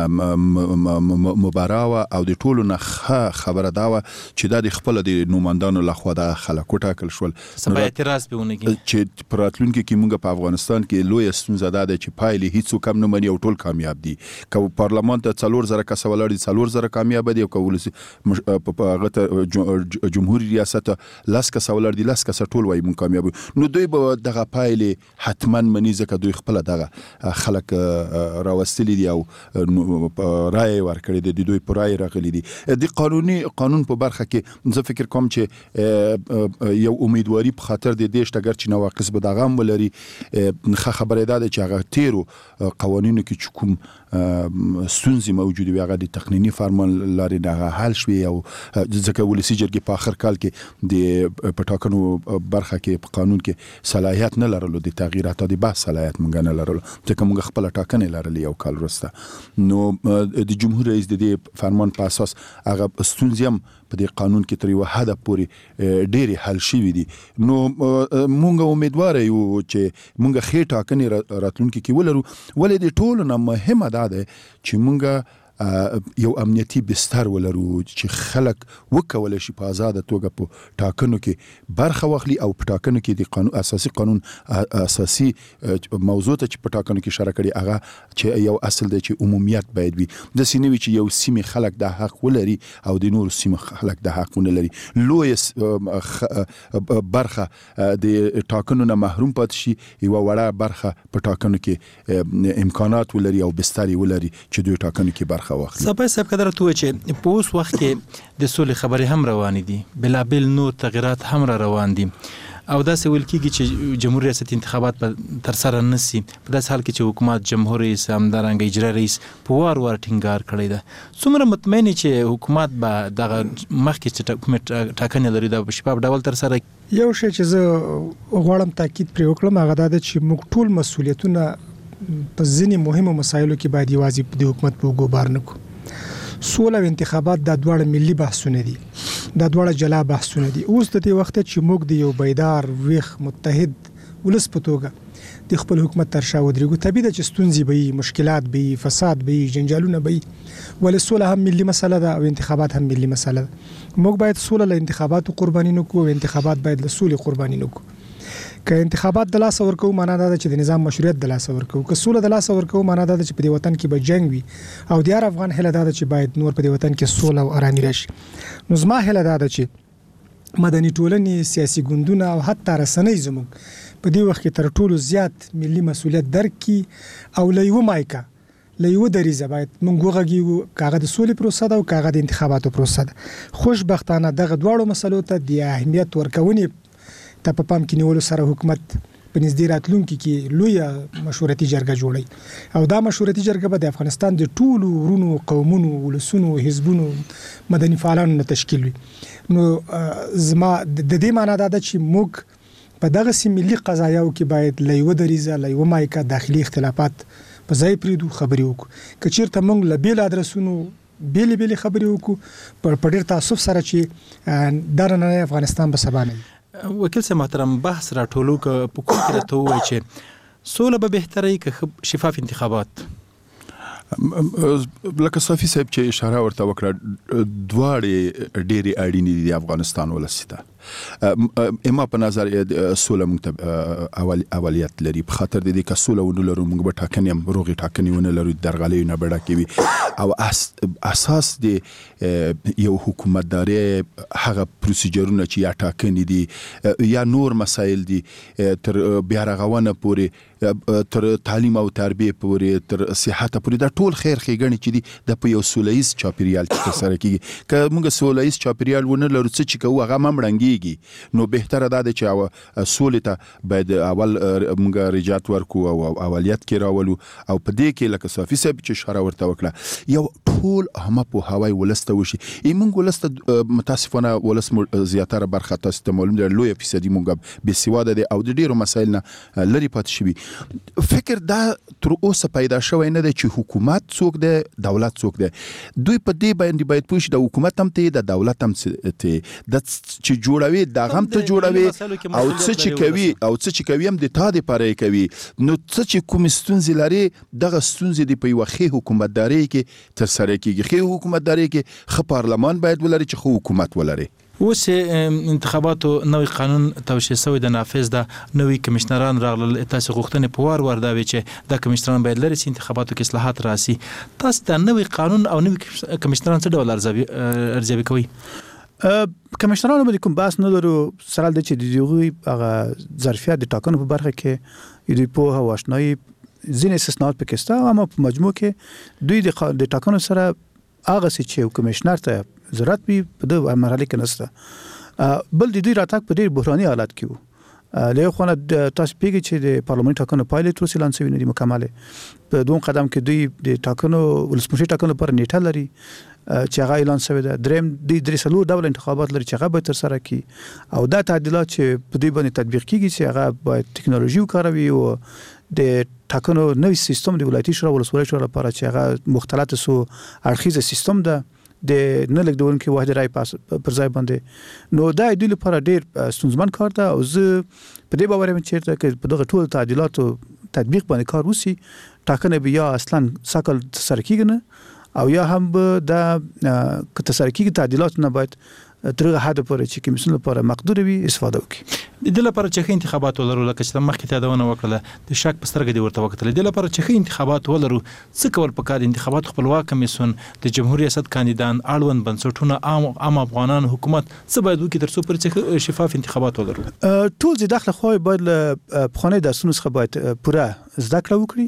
Speaker 21: مباراه او د ټولو نه خبره دا و چې دا د خپل د نوماندانو لخوا د خلکو ټاکل شول
Speaker 20: سبا اعتراض بهونه کی
Speaker 21: چې پراتلونکو کې موږ په افغانستان کې لوی ستونزه ده چې پایلې هیڅ کم نه مني او ټول کامیاب دي که پارلمان ته څلور زره کس ولر دي څلور زره کامیاب دي او که په جمهوریت ریاست لاس کس ولر دي لاس کس ټول وای مون کامیاب نو دوی به دغه پایلې حتما مني ځکه دوی خپل دغه خلک راوستلي دي او رای ورکړي د دوی پر رای راغلي دي د قانوني قانون په برخه کې زه فکر کوم چې یو امیدواري په خاطر د دې شتګر چې نواقص به دغه ولري خبره ده چې هغه تیرو قوانینو کې کوم ستونزې موجوده وي هغه د تقنینی فرمان لري دغه حل شوي او ځکه ولسی جرګې په اخر کال کې د پټاکنو برخه کې په قانون کې صلاحیت نه لرلو د تغییراتو د بحث صلاحیت مونږ نه لرلو ځکه مونږ خپل ټاکنې لرلې یو کال وروسته نو د جمهور رئیس د دې فرمان په اساس هغه ستونزې هم په دې قانون کې تر یو حد پورې ډېری حل شوي دي نو مونږ امیدوار یو چې مونږ خې ټاکنې راتلونکي کې ولرو ولې د ټولو نه مهمه ده چې مونږ یو امنیتي بستر ولرو چې خلک وکول شي په آزاد توګه په ټاکنو کې برخه واخلي او په ټاکنو کې د قانون اساسي قانون اساسي موضوع ته چې په ټاکنو کې شارک کړي هغه چې یو اصل دی چې عمومیت باید وي د سینوي چې یو سیمه خلک د حق ولري او د نور سیمه خلک د حق نه لري لوی برخه د ټاکنو نه محروم پات شي یو وړه برخه په ټاکنو کې امکانات ولري او بستر ولري چې دوی ټاکنو کې برخه
Speaker 20: صاحب صاحب قدر ته چې په اوس وخت کې د سولې خبرې هم روان دي بلا بل نور تغیرات هم را روان دي او دا څه ویل کېږي چې جمهوریت ریاست انتخابات په تر سره نسی په داس حال کې چې حکومت جمهور رئیس همدارنګ اجرا رئیس په وار وار ټینګار کړی ده څومره مطمئن چې حکومت به دغه مخکې چې حکومت ټاکنې لري د شفاف ډول تر سره
Speaker 22: یو شی چې زه غواړم تاکید پرې وکړم هغه دا چې موږ ټول مسؤلیتونه په ځینې مهمو مسایلو کې باید یوازې د حکومت په ګوبار نه کو سوله او انتخابات د دواړو ملي بحثونه دي د دواړو جلا بحثونه دي اوس د دې وخت چې موږ د یو بیدار ویخ متحد ولس په توګه د خپل حکومت تر شا ودرېږو طبیعي ده چې ستونزې به وي مشکلات به وي فساد به وي جنجالونه به وي ولې سوله هم ملي مسله ده او انتخابات هم ملي مسله ده موږ باید سوله له انتخاباتو قرباني نه کوو او انتخابات باید له سولې قرباني نه کوو که انتخابات د لاس ورکو معنا دا چې د نظام مشروعیت د لاس ورکو که سوله د لاس ورکو معنا دا چې په دې وطن کې به جنگ وي او د هر افغان هله دا چې باید نور په دې وطن کې سوله او آرامي راشي نو زما هله دا چې مدني ټولنې سیاسي ګوندونه او حتی رسنۍ زموږ په دې وخت کې تر ټولو زیات ملي مسؤلیت درکې او له یو مایکا له یو دریزه باید موږ وغږیږو کاغه د سولې پروسه ده او کاغه د انتخاباتو پروسه ده خوشبختانه دغه دواړو مسلو ته د اهمیت ورکونې ته په پام کې نیولو سره حکومت په نږدې راتلونکي کې لوی مشورتي جرګه جوړي او دا مشورتي جرګه به د افغانستان د ټولو ورونو قومونو ولسونو حزبونو مدني فعالانو نه تشکیل وي. نو زما د دې معنی دا ده چې موږ په دغه سیملي قضایاو کې باید له یو دریزه له یو مایکا داخلي اختلافات په ځای پریدو خبرې وکړو. که چیرته موږ له بیل ادرسونو بیل بیل خبرې وکړو په ډېر تعصب سره چې دا نه افغانستان به سبا نه وي.
Speaker 20: وکیل صاحب محترم بحث را ټولو که په کوم کې راته ووایي چې سوله به بهتري که شفاف انتخابات؟
Speaker 21: لکه صافي صاحب چې اشاره ورته وکړه دواړې ډېرې اړینې دي د افغانستان ولس ته. اما په نظر سوله موږ اول اولیت لري په خاطر د دې که سوله ونه لرو موږ به ټاکنې هم روغې ټاکنې ونه لرو درغلۍ نه به ډکې وي او اساس د یو حکومتداري هغه پروسیجرونه چې یا ټاکنې دي یا نور مسایل دي تر بیا رغونه پورې تر تعلیم او تربیه پورې تر صحت پورې دا ټول خیر ښېګڼې چې دي د په یو سوله ییز چاپیریال کې ترسره کیږي. که موږ سوله ییز چاپیریال ونه لرو څه چې کوو هغه هم مړنګي نو بهتره ده چې سولې ته باید اول موږ رجعت ورکو او اولیت کې راولو او په دې کې لکه صافي صاحب چې اشاره ورته وکړه یو ټول عامه پوهاوی ولس ته وشي. موږ ولس ته متاسفانه ولس زیاتره برخه تاسو ته معلوم دی لوی فیصدي موږ بې سواده دي او د ډیرو مسایل نه لري پاتې شوي. فکر دا تر اوسه پیدا شوی نه دی چې حکومت څوک دی دولت څوک دی. دوی په دې باندې باید پوه شي د حکومت هم ته د دولت هم ته د چې جوړ دا غم ته جوړوي او څه چې کوي او څه چې کوي هم د تا د پاره کوي. نو څه چې کوم ستونزې لري دغه ستونزې د په یو ښه حکومتداري کې تر سره کیږي. ښه حکومتداري کې ښه پارلمان باید ولري چې ښه حکومت ولري.
Speaker 20: اوس انتخاباتو نوې قانون توشیح شوی د نافذ ده نوې کمشنران راغلل تاسو غوښتنې په وار وار دا وی چې د کمشنران باید لري چې انتخاباتو کې اصلاحات راسي. تاسو د نوې قانون او نوې کمشنران څه ډول ارزیابي کوي؟
Speaker 4: کمشنرانو باندې کوم بحث نه لرو سره د چې د دوی هغه ظرفیت د ټاکنو په برخه کې دوی په هوا آشنایی ځینې استثناءات پکې شته اما په مجموع کې دوی د ټاکنو سره هغه چې کمشنر ته ضرورت وي په دغه مرحله کې نشته. بل د دوی راتګ په ډېر بحراني حالت کې وو. له خو نه تاسو پیږي چې د پارلمان ټاکنو پایلې تر اوسه اعلان شوی نه دي مکمله. په دوه قدم کې دوی د ټاکنو ولسمشي ټاکنو پر نیټه لري چې هغه اعلان شوی ده. دریم د درې سلو ډول انتخابات لري چې هغه به تر سره کی او دا تعدیلات چې په دې باندې تطبیق کیږي چې هغه باید ټکنالوژي وکاروي او د ټاکنو نوې سیستم د ولایتي شورا ولسوالۍ شورا لپاره چې هغه مختلط سو اړخیزه سیستم ده د نه لګدون کې واحد رای پاس پر ځای باندې. نو دا د لپاره ډیر ستونزمن کار ده او زه په دې باور یم چې په دغه ټول تعدیلاتو تطبیق باندې کار وسی ټاکنه بیا اصلا ساکل سره کیږي او یا هم د کته سره کیږي تعدیلات نه باید تر هغه پورې چې کمیسیون لپاره مقدور وي استفاده وکړي.
Speaker 20: د دې لپاره چې انتخابات ولرو لکه چې مخکې ته دا ونه وکړه د شک په سترګې دی ورته وکړه. د دې لپاره چې انتخابات ولرو څه کول پکار انتخابات خپلواک کمیسیون د جمهوریت ریاست کاندیدان اړوند بنسټونه عام عام افغانان حکومت څه باید وکړي تر څو پر چې شفاف انتخابات ولرو.
Speaker 4: ټول ځي داخله خو باید له خانه د سونس خو باید پوره زده کړه وکړي.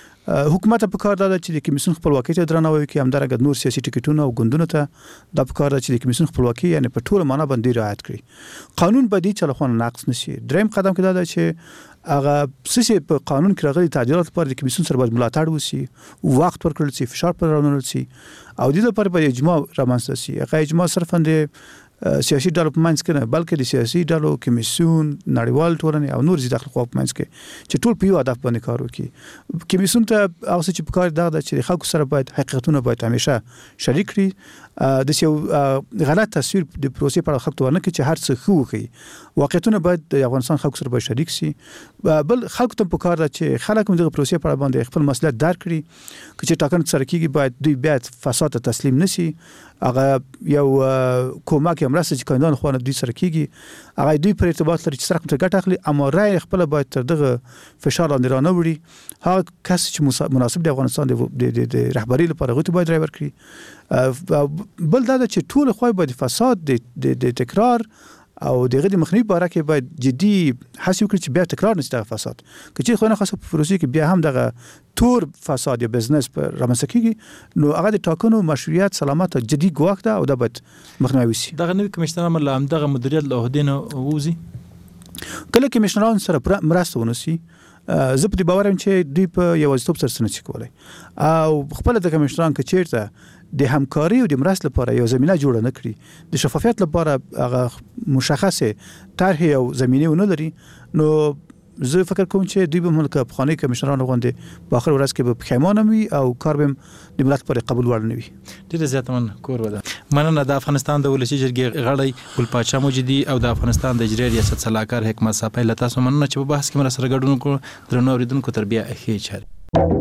Speaker 4: حکومت په کار ده چې د کمیسیون خپلواکي ته درناوی کوي همدارنګه نور سیاسي ټیکټونه او ګوندونو ته د په کار ده چې د کمیسیون خپلواکي یعنی په ټول معنا باندې رعایت کړي. قانون باندې چې لخوا نقص نشي. دریم قدم کې دا چې هغه سیسي په قانون کې راغلي تعدیلات لپاره د کمیسیون سره باید ملاتړ وشي او وخت ورکړل شي فشار پر راوړل شي او د لپاره باید اجماع رامنځته شي. هغه اجماع صرفا د سیاسي ډلو په منځ کې نه بلکې د سیاسي ډلو کمیسیون نړیوال ټولنې او نور ځي داخل خو په منځ کې چې ټول په یو هدف باندې کار وکړي. کمیسیون ته هغه چې په کار دا چې خلکو سره باید حقیقتونه باید همیشه شریک کړي د یو غلط تصویر د پروسې په اړه خلکو ورنه کې چې هر څه خو وکړي واقعیتونه باید د افغانستان خلکو سره باید شریک شي. بل خلکو ته په کار ده چې خلک هم د پروسې په اړه باندې خپل مسؤلیت درک کړي چې ټاکنې سره کیږي باید دوی بیا فساد ته تسلیم نشي. هغه یو کومک مرسته چې کاندان خو نه دوی سره کیږي هغه دوی پر ارتباط لري چې سره کوم ګټه اخلي اما رای خپل باید تر دغه فشار لاندې رانه وړي. هغه کس چې مناسب د افغانستان د رهبری لپاره غوته باید رای ورکړي. بل دا چې ټول خو باید فساد د تکرار او دغه د مخنیوي لپاره کې باید جدي هڅه وکړي چې بیا تکرار نشي د فساد. که چې خو نه خاصه په پروسې کې بیا هم دغه تور فساد یا بزنس پر رامنځته کیږي نو هغه د ټاکنو مشروعیت سلامت جدي ګواښ ده او دا باید مخنیوي شي.
Speaker 20: دغه نوې کمشنران له هم دغه مدیریت له عہدې نه ووزي.
Speaker 4: کله کمشنران سره مرسته ونسی زه په دې باورم چې دوی په یوازیتوب سره څه نشي کولای او خپل د کمشنران کې چیرته د همکاري او د مرستې لپاره یو زمينه جوړه نه کړي د شفافیت لپاره هغه مشخصه طرح او زمينه ونه لري نو زه فکر کوم چې دوی به ملک په خانه کمشنرانو غونډه په اخر ورځ کې به پښیمانه وي او کار به د ملت پر قبول وړ نه وي.
Speaker 20: ډیره زیاتمن کور ودا مننه د افغانستان د ولسی جرګې غړی ګل پاچا موجودي او د افغانستان د اجرایي ریاست صلاحکار حکمت صاحب له تاسو مننه چې په بحث کې مر سره ګډون کو درنو اوریدونکو تربیه اخی چل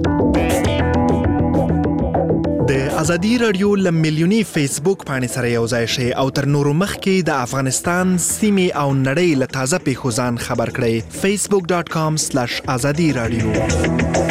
Speaker 5: د ازادي رادیو لم ملیونی فیسبوک باندې سره یو ځای شي او تر نورو مخکې د افغانستان سیمې او نړۍ له تازه پیښو ځان خبر کړئ facebook dot com slash azadi radio